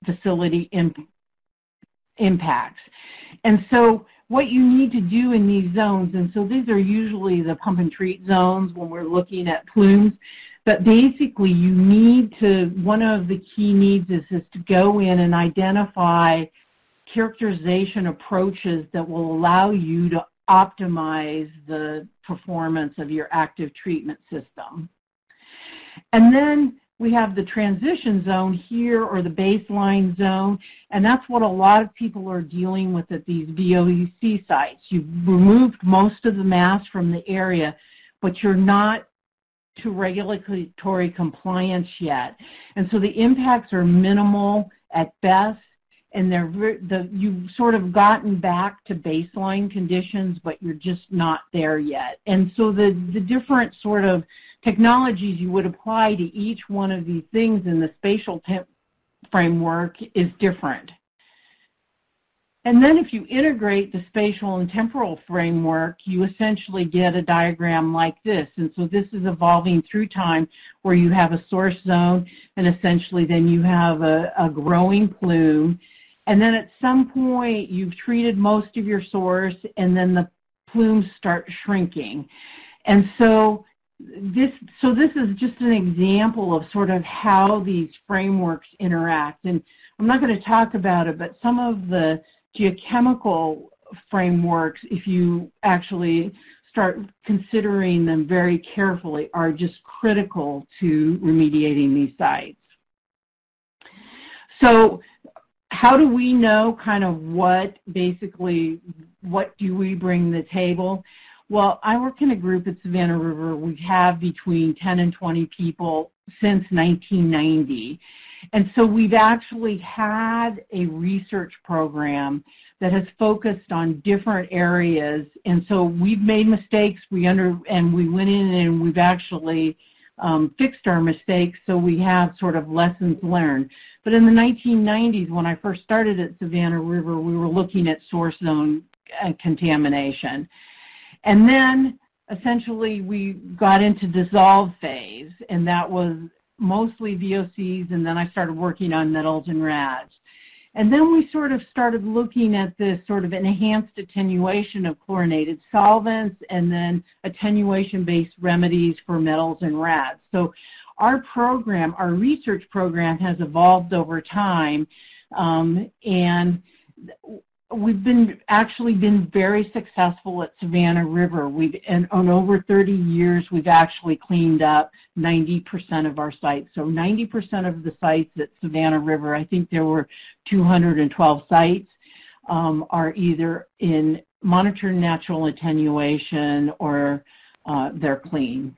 facility impacts. And so what you need to do in these zones, and so these are usually the pump and treat zones when we're looking at plumes, but basically you need to, one of the key needs is to go in and identify characterization approaches that will allow you to optimize the performance of your active treatment system. And then we have the transition zone here, or the baseline zone, and that's what a lot of people are dealing with at these VOC sites. You've removed most of the mass from the area, but you're not to regulatory compliance yet. And so the impacts are minimal at best, and you've sort of gotten back to baseline conditions, but you're just not there yet. And so the different sort of technologies you would apply to each one of these things in the spatial framework is different. And then if you integrate the spatial and temporal framework, you essentially get a diagram like this. And so this is evolving through time, where you have a source zone, and essentially then you have a growing plume. And then at some point, you've treated most of your source, and then the plumes start shrinking. And so this is just an example of sort of how these frameworks interact. And I'm not going to talk about it, but some of the geochemical frameworks, if you actually start considering them very carefully, are just critical to remediating these sites. So how do we know kind of what do we bring to the table? Well, I work in a group at Savannah River. We have between 10 and 20 people since 1990. And so we've actually had a research program that has focused on different areas. And so we've made mistakes, and we went in and we've actually fixed our mistakes, so we have sort of lessons learned. But in the 1990s, when I first started at Savannah River, we were looking at source zone contamination. And then essentially we got into dissolve phase, and that was mostly VOCs, and then I started working on metals and rads. And then we sort of started looking at this sort of enhanced attenuation of chlorinated solvents, and then attenuation-based remedies for metals and rads. So our program, our research program, has evolved over time, and we've actually been very successful at Savannah River. And on over 30 years, we've actually cleaned up 90% of our sites. So 90% of the sites at Savannah River, I think there were 212 sites, are either in monitored natural attenuation or they're clean.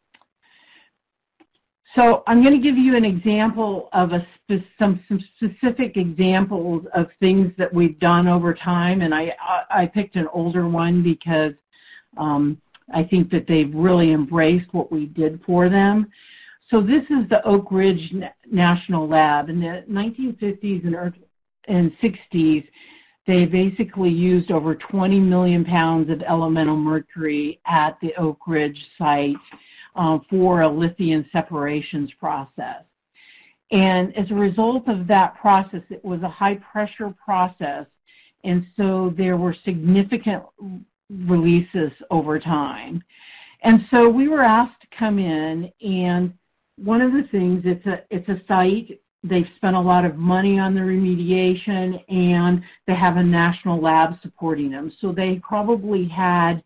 So I'm going to give you an example of some specific examples of things that we've done over time, and I picked an older one because I think that they've really embraced what we did for them. So this is the Oak Ridge National Lab. In the 1950s and 60s, they basically used over 20 million pounds of elemental mercury at the Oak Ridge site for a lithium separations process. And as a result of that process, it was a high-pressure process, and so there were significant releases over time. And so we were asked to come in, and one of the things, it's a site. They've spent a lot of money on the remediation, and they have a national lab supporting them. So they probably had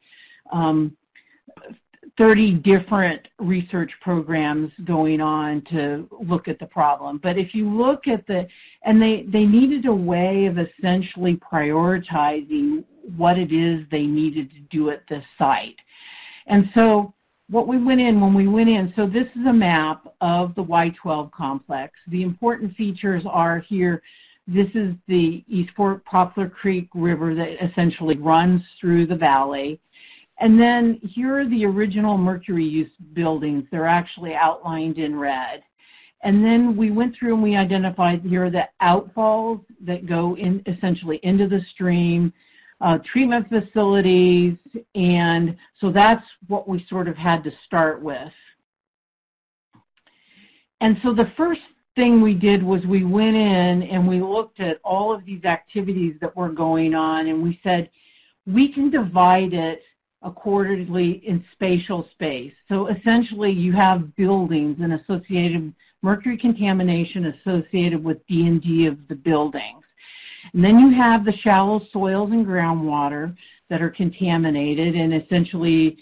30 different research programs going on to look at the problem. But if you look at and they needed a way of essentially prioritizing what it is they needed to do at this site. And so when we went in, so this is a map of the Y12 complex. The important features are here. This is the East Fork Poplar Creek River that essentially runs through the valley. And then here are the original mercury use buildings. They're actually outlined in red. And then we went through and we identified here are the outfalls that go in essentially into the stream, treatment facilities, and so that's what we sort of had to start with. And so the first thing we did was we went in and we looked at all of these activities that were going on, and we said, we can divide it accordingly in spatial space. So essentially you have buildings and associated mercury contamination associated with D&D of the buildings. And then you have the shallow soils and groundwater that are contaminated, and essentially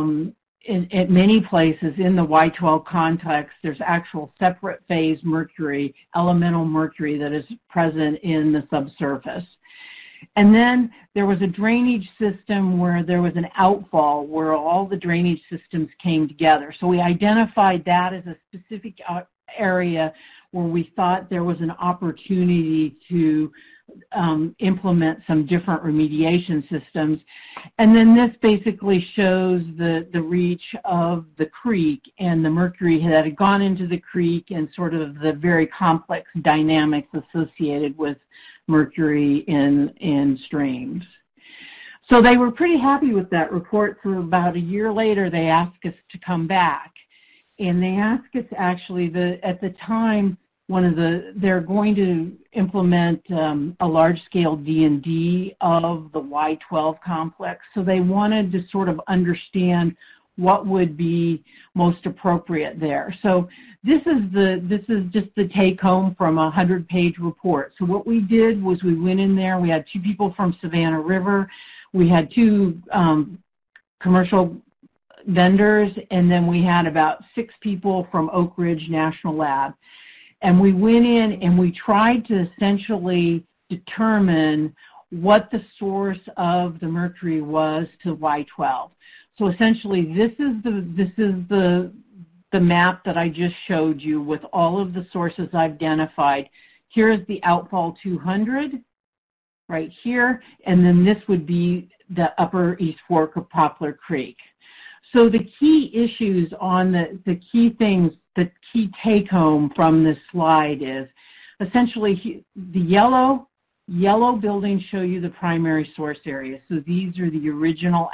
at many places in the Y12 complex there's actual separate phase mercury, elemental mercury, that is present in the subsurface. And then there was a drainage system where there was an outfall where all the drainage systems came together. So we identified that as a specific area where we thought there was an opportunity to implement some different remediation systems. And then this basically shows the reach of the creek and the mercury that had gone into the creek and sort of the very complex dynamics associated with mercury in streams. So they were pretty happy with that report. So about a year later, they asked us to come back. And they asked us actually, at the time, they're going to implement a large-scale D&D of the Y12 complex. So they wanted to sort of understand what would be most appropriate there. So this is just the take-home from a 100-page report. So what we did was we went in there. We had 2 people from Savannah River. We had 2 commercial vendors, and then we had about 6 people from Oak Ridge National Lab. And we went in and we tried to essentially determine what the source of the mercury was to Y12. So essentially this is the map that I just showed you with all of the sources identified. Here is the outfall 200 right here, and then this would be the upper East Fork of Poplar Creek. So the key issues on the key things, the key take-home from this slide is essentially the yellow buildings show you the primary source area. So these are the original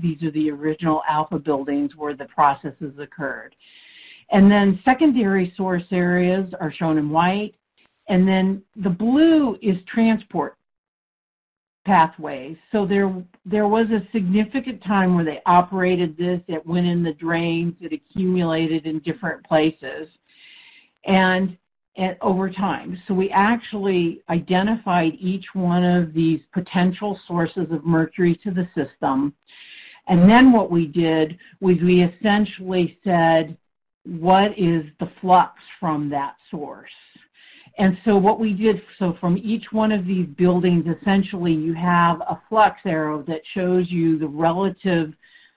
alpha buildings where the processes occurred. And then secondary source areas are shown in white. And then the blue is transport pathways. So there was a significant time where they operated this, it went in the drains, it accumulated in different places, and over time. So we actually identified each one of these potential sources of mercury to the system. And then what we did was we essentially said, what is the flux from that source? And so what we did, so from each one of these buildings, essentially you have a flux arrow that shows you the relative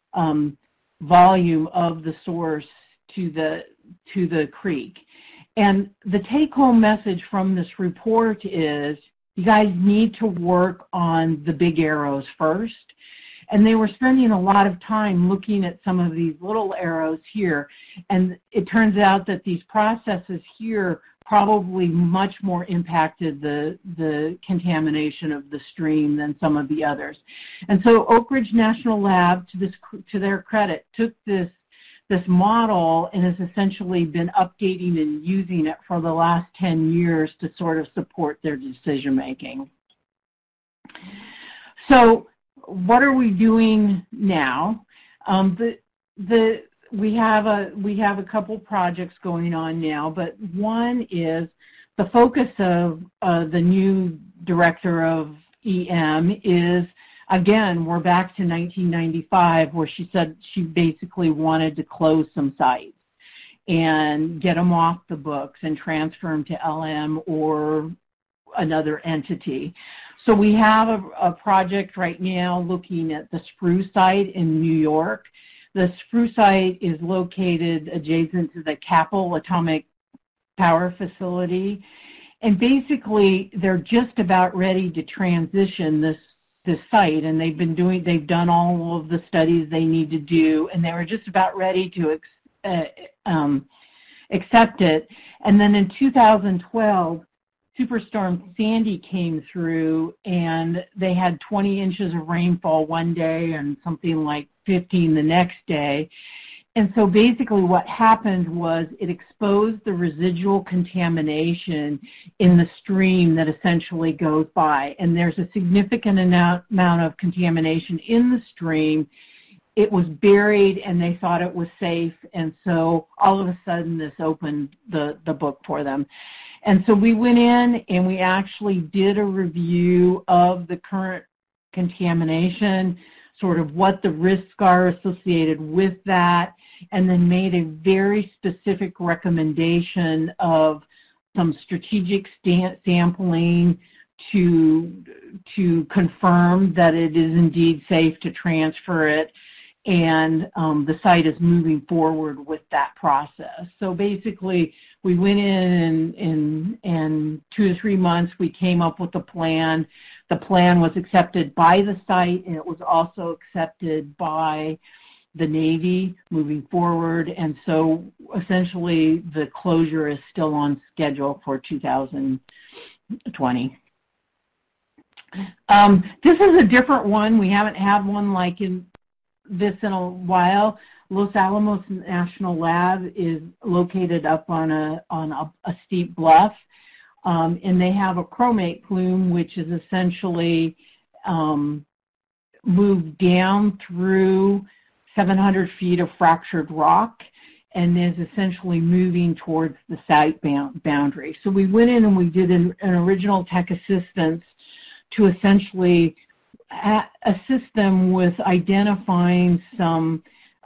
volume of the source to the creek. And the take-home message from this report is you guys need to work on the big arrows first. And they were spending a lot of time looking at some of these little arrows here. And it turns out that these processes here probably much more impacted the contamination of the stream than some of the others. And so Oak Ridge National Lab, to their credit, took this model and has essentially been updating and using it for the last 10 years to sort of support their decision making. So what are we doing now? We have a couple projects going on now, but one is the focus of the new director of EM is, again, we're back to 1995 where she said she basically wanted to close some sites and get them off the books and transfer them to LM or another entity. So we have a project right now looking at the Spruce site in New York. The Spruce site is located adjacent to the Capel Atomic Power Facility. And basically, they're just about ready to transition this site, and they've done all of the studies they need to do, and they were just about ready to accept it. And then in 2012, Superstorm Sandy came through, and they had 20 inches of rainfall one day and something like 15 the next day. And so basically what happened was it exposed the residual contamination in the stream that essentially goes by. And there's a significant amount of contamination in the stream. It was buried and they thought it was safe. And so all of a sudden this opened the book for them. And so we went in and we actually did a review of the current contamination, sort of what the risks are associated with that, and then made a very specific recommendation of some strategic sampling to confirm that it is indeed safe to transfer it, and the site is moving forward with that process. So basically, we went in 2 to 3 months, we came up with a plan. The plan was accepted by the site, and it was also accepted by the Navy moving forward, and so essentially the closure is still on schedule for 2020. This is a different one. We haven't had one like this in a while. Los Alamos National Lab is located up on a steep bluff, and they have a chromate plume, which is essentially moved down through 700 feet of fractured rock and is essentially moving towards the site boundary. So we went in and we did an original tech assistance to essentially assist them with identifying some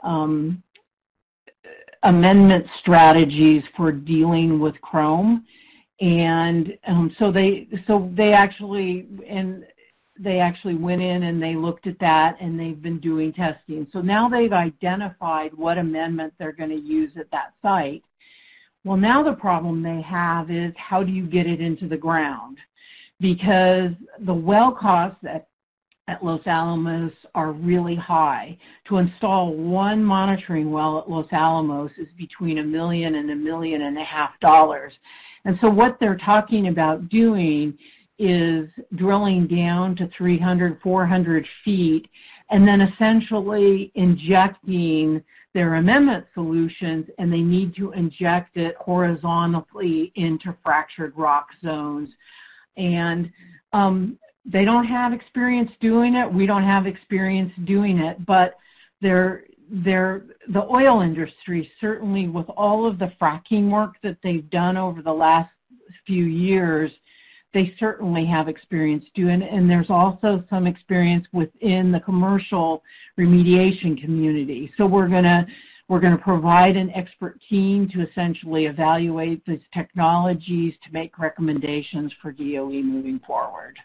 amendment strategies for dealing with chrome. And so they actually went in and they looked at that, and they've been doing testing. So now they've identified what amendment they're going to use at that site. Well, now the problem they have is how do you get it into the ground? Because the well costs at Los Alamos are really high. To install one monitoring well at Los Alamos is between $1 million and $1.5 million. And so what they're talking about doing is drilling down to 300, 400 feet, and then essentially injecting their amendment solutions, and they need to inject it horizontally into fractured rock zones. And they don't have experience doing it. We don't have experience doing it, but the oil industry, certainly with all of the fracking work that they've done over the last few years, they certainly have experience doing it, and there's also some experience within the commercial remediation community. So we're going to provide an expert team to essentially evaluate these technologies to make recommendations for DOE moving forward.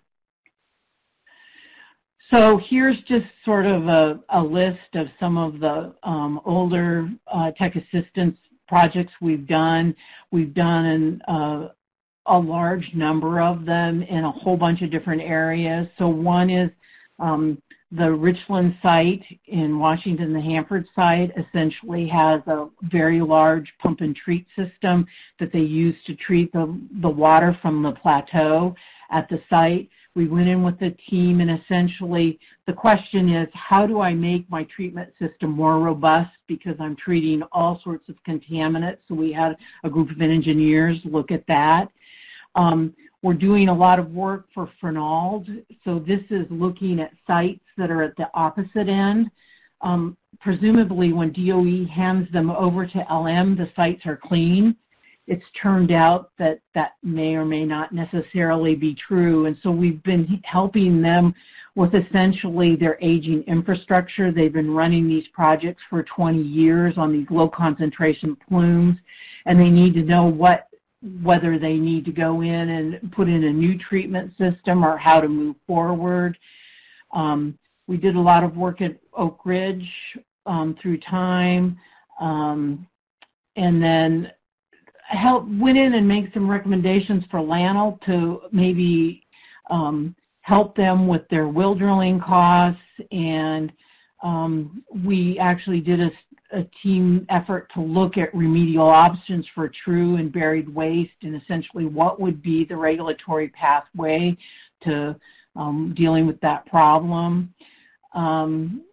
So here's just sort of a list of some of the older tech assistance projects we've done. We've done a large number of them in a whole bunch of different areas. So one is the Richland site in Washington, the Hanford site, essentially has a very large pump and treat system that they use to treat the water from the plateau at the site. We went in with the team, and essentially the question is, how do I make my treatment system more robust, because I'm treating all sorts of contaminants. So we had a group of engineers look at that. We're doing a lot of work for Fernald. So this is looking at sites that are at the opposite end. Presumably when DOE hands them over to LM, the sites are clean. It's turned out that that may or may not necessarily be true. And so we've been helping them with essentially their aging infrastructure. They've been running these projects for 20 years on these low concentration plumes, and they need to know whether they need to go in and put in a new treatment system or how to move forward. We did a lot of work at Oak Ridge through time, and then went in and made some recommendations for LANL to maybe help them with their well drilling costs, and we actually did a team effort to look at remedial options for true and buried waste, and essentially what would be the regulatory pathway to dealing with that problem.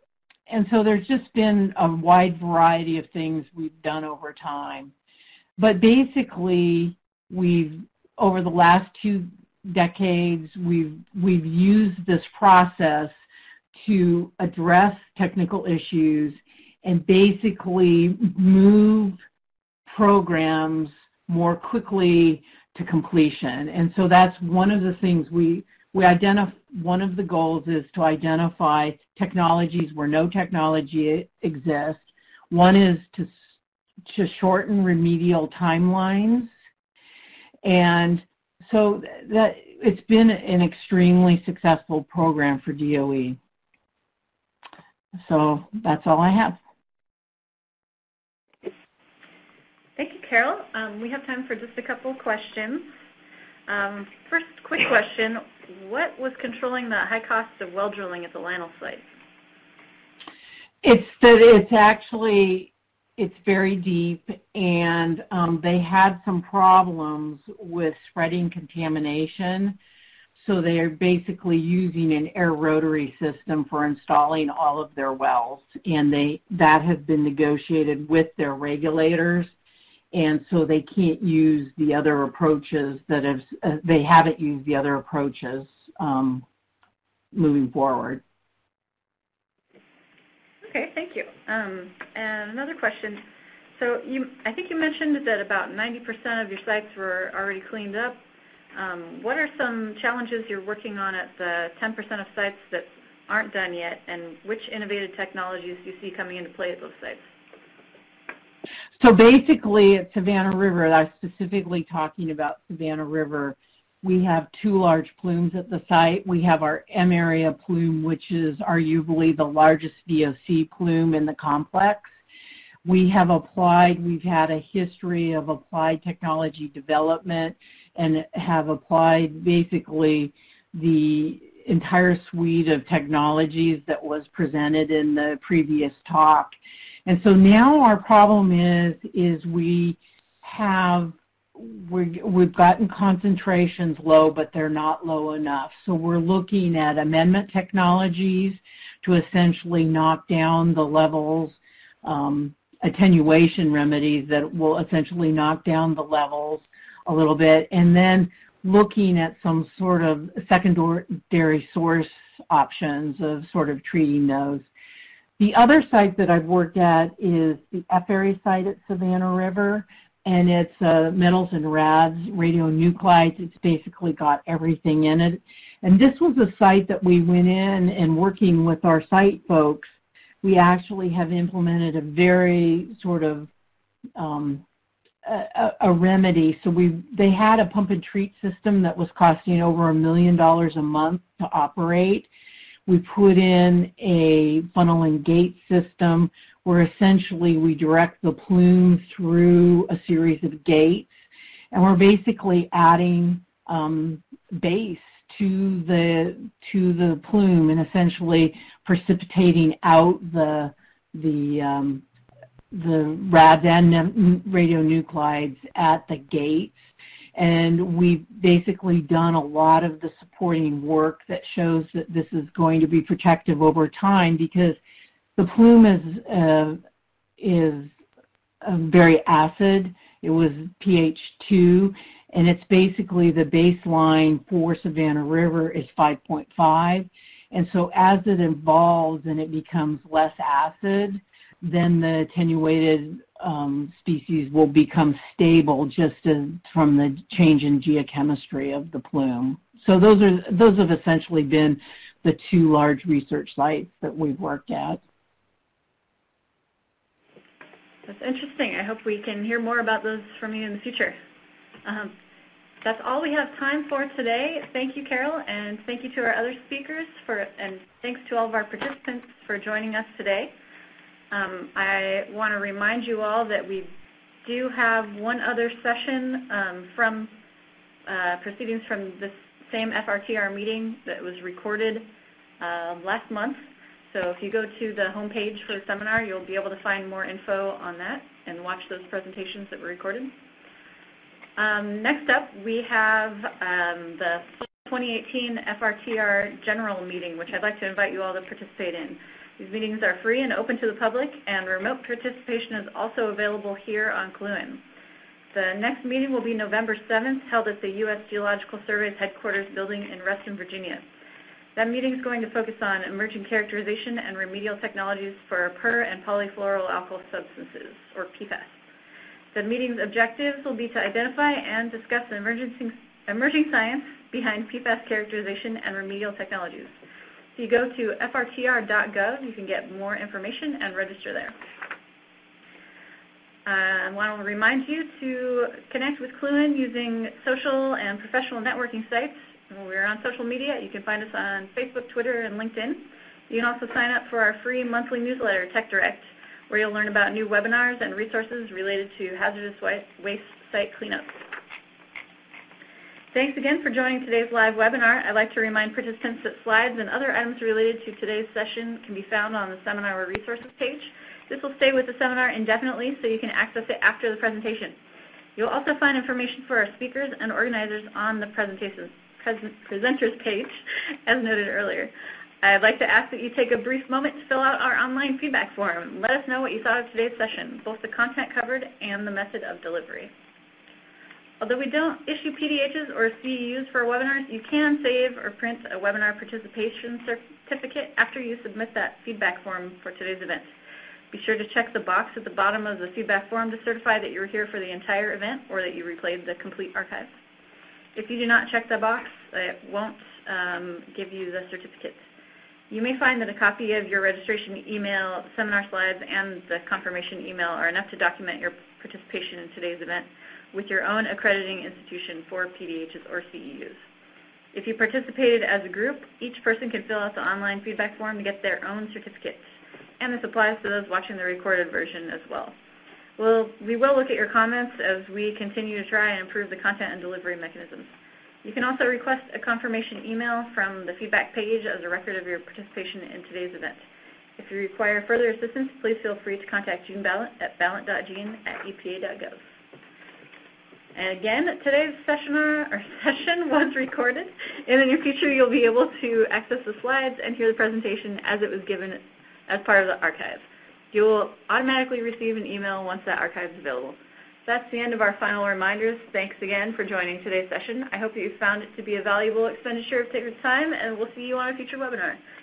and so there's just been a wide variety of things we've done over time. But basically, over the last 2 decades, we've used this process to address technical issues and basically move programs more quickly to completion. And so that's one of the things we identify. One of the goals is to identify technologies where no technology exists. One is to shorten remedial timelines. And so that it's been an extremely successful program for DOE. So that's all I have. Thank you, Carol. We have time for just a couple questions. First, quick question. What was controlling the high cost of well drilling at the Lannel site? It's very deep, and they had some problems with spreading contamination. So they are basically using an air rotary system for installing all of their wells, and that has been negotiated with their regulators, and so they can't use the other approaches they haven't used the other approaches moving forward. Okay, thank you. And another question. So I think you mentioned that about 90% of your sites were already cleaned up. What are some challenges you're working on at the 10% of sites that aren't done yet, and which innovative technologies do you see coming into play at those sites? So basically at Savannah River, I'm specifically talking about Savannah River, we have 2 large plumes at the site. We have our M area plume, which is arguably the largest VOC plume in the complex. We've had a history of applied technology development and have applied basically the entire suite of technologies that was presented in the previous talk. And so now our problem is we've gotten concentrations low, but they're not low enough. So we're looking at amendment technologies to essentially knock down the levels, attenuation remedies that will essentially knock down the levels a little bit, and then looking at some sort of secondary source options of sort of treating those. The other site that I've worked at is the F area site at Savannah River, and it's metals and rads, radionuclides. It's basically got everything in it. And this was a site that we went in and working with our site folks, we actually have implemented a very sort of a remedy. So they had a pump and treat system that was costing over $1 million a month to operate. We put in a funnel and gate system where essentially we direct the plume through a series of gates, and we're basically adding base to the plume and essentially precipitating out the rads and radionuclides at the gates. And we've basically done a lot of the supporting work that shows that this is going to be protective over time, because the plume is very acid. It was pH 2, and it's basically the baseline for Savannah River is 5.5. And so as it evolves and it becomes less acid, then the attenuated species will become stable just from the change in geochemistry of the plume. So those have essentially been the 2 large research sites that we've worked at. That's interesting. I hope we can hear more about those from you in the future. That's all we have time for today. Thank you, Carol, and thank you to our other speakers, and thanks to all of our participants for joining us today. I want to remind you all that we do have one other session from proceedings from this same FRTR meeting that was recorded last month. So if you go to the homepage for the seminar, you'll be able to find more info on that and watch those presentations that were recorded. Next up, we have the 2018 FRTR General Meeting, which I'd like to invite you all to participate in. These meetings are free and open to the public, and remote participation is also available here on Cluin. The next meeting will be November 7th, held at the U.S. Geological Survey's headquarters building in Reston, Virginia. That meeting is going to focus on emerging characterization and remedial technologies for per- and polyfluoroalkyl substances, or PFAS. The meeting's objectives will be to identify and discuss the emerging science behind PFAS characterization and remedial technologies. If you go to frtr.gov, you can get more information and register there. I want to remind you to connect with Cluin using social and professional networking sites. We're on social media. You can find us on Facebook, Twitter, and LinkedIn. You can also sign up for our free monthly newsletter, Tech Direct, where you'll learn about new webinars and resources related to hazardous waste site cleanup. Thanks again for joining today's live webinar. I'd like to remind participants that slides and other items related to today's session can be found on the seminar resources page. This will stay with the seminar indefinitely, so you can access it after the presentation. You'll also find information for our speakers and organizers on the presenters page, as noted earlier. I'd like to ask that you take a brief moment to fill out our online feedback form. Let us know what you thought of today's session, both the content covered and the method of delivery. Although we don't issue PDHs or CEUs for our webinars, you can save or print a webinar participation certificate after you submit that feedback form for today's event. Be sure to check the box at the bottom of the feedback form to certify that you were here for the entire event or that you replayed the complete archive. If you do not check the box, it won't give you the certificate. You may find that a copy of your registration email, seminar slides, and the confirmation email are enough to document your participation in today's event with your own accrediting institution for PDHs or CEUs. If you participated as a group, each person can fill out the online feedback form to get their own certificates, and this applies to those watching the recorded version as well. We will look at your comments as we continue to try and improve the content and delivery mechanisms. You can also request a confirmation email from the feedback page as a record of your participation in today's event. If you require further assistance, please feel free to contact Jean Ballant at ballant.jean@epa.gov. And again, today's session was recorded. In the near future, you'll be able to access the slides and hear the presentation as it was given as part of the archive. You will automatically receive an email once that archive is available. That's the end of our final reminders. Thanks again for joining today's session. I hope that you found it to be a valuable expenditure of your time, and we'll see you on a future webinar.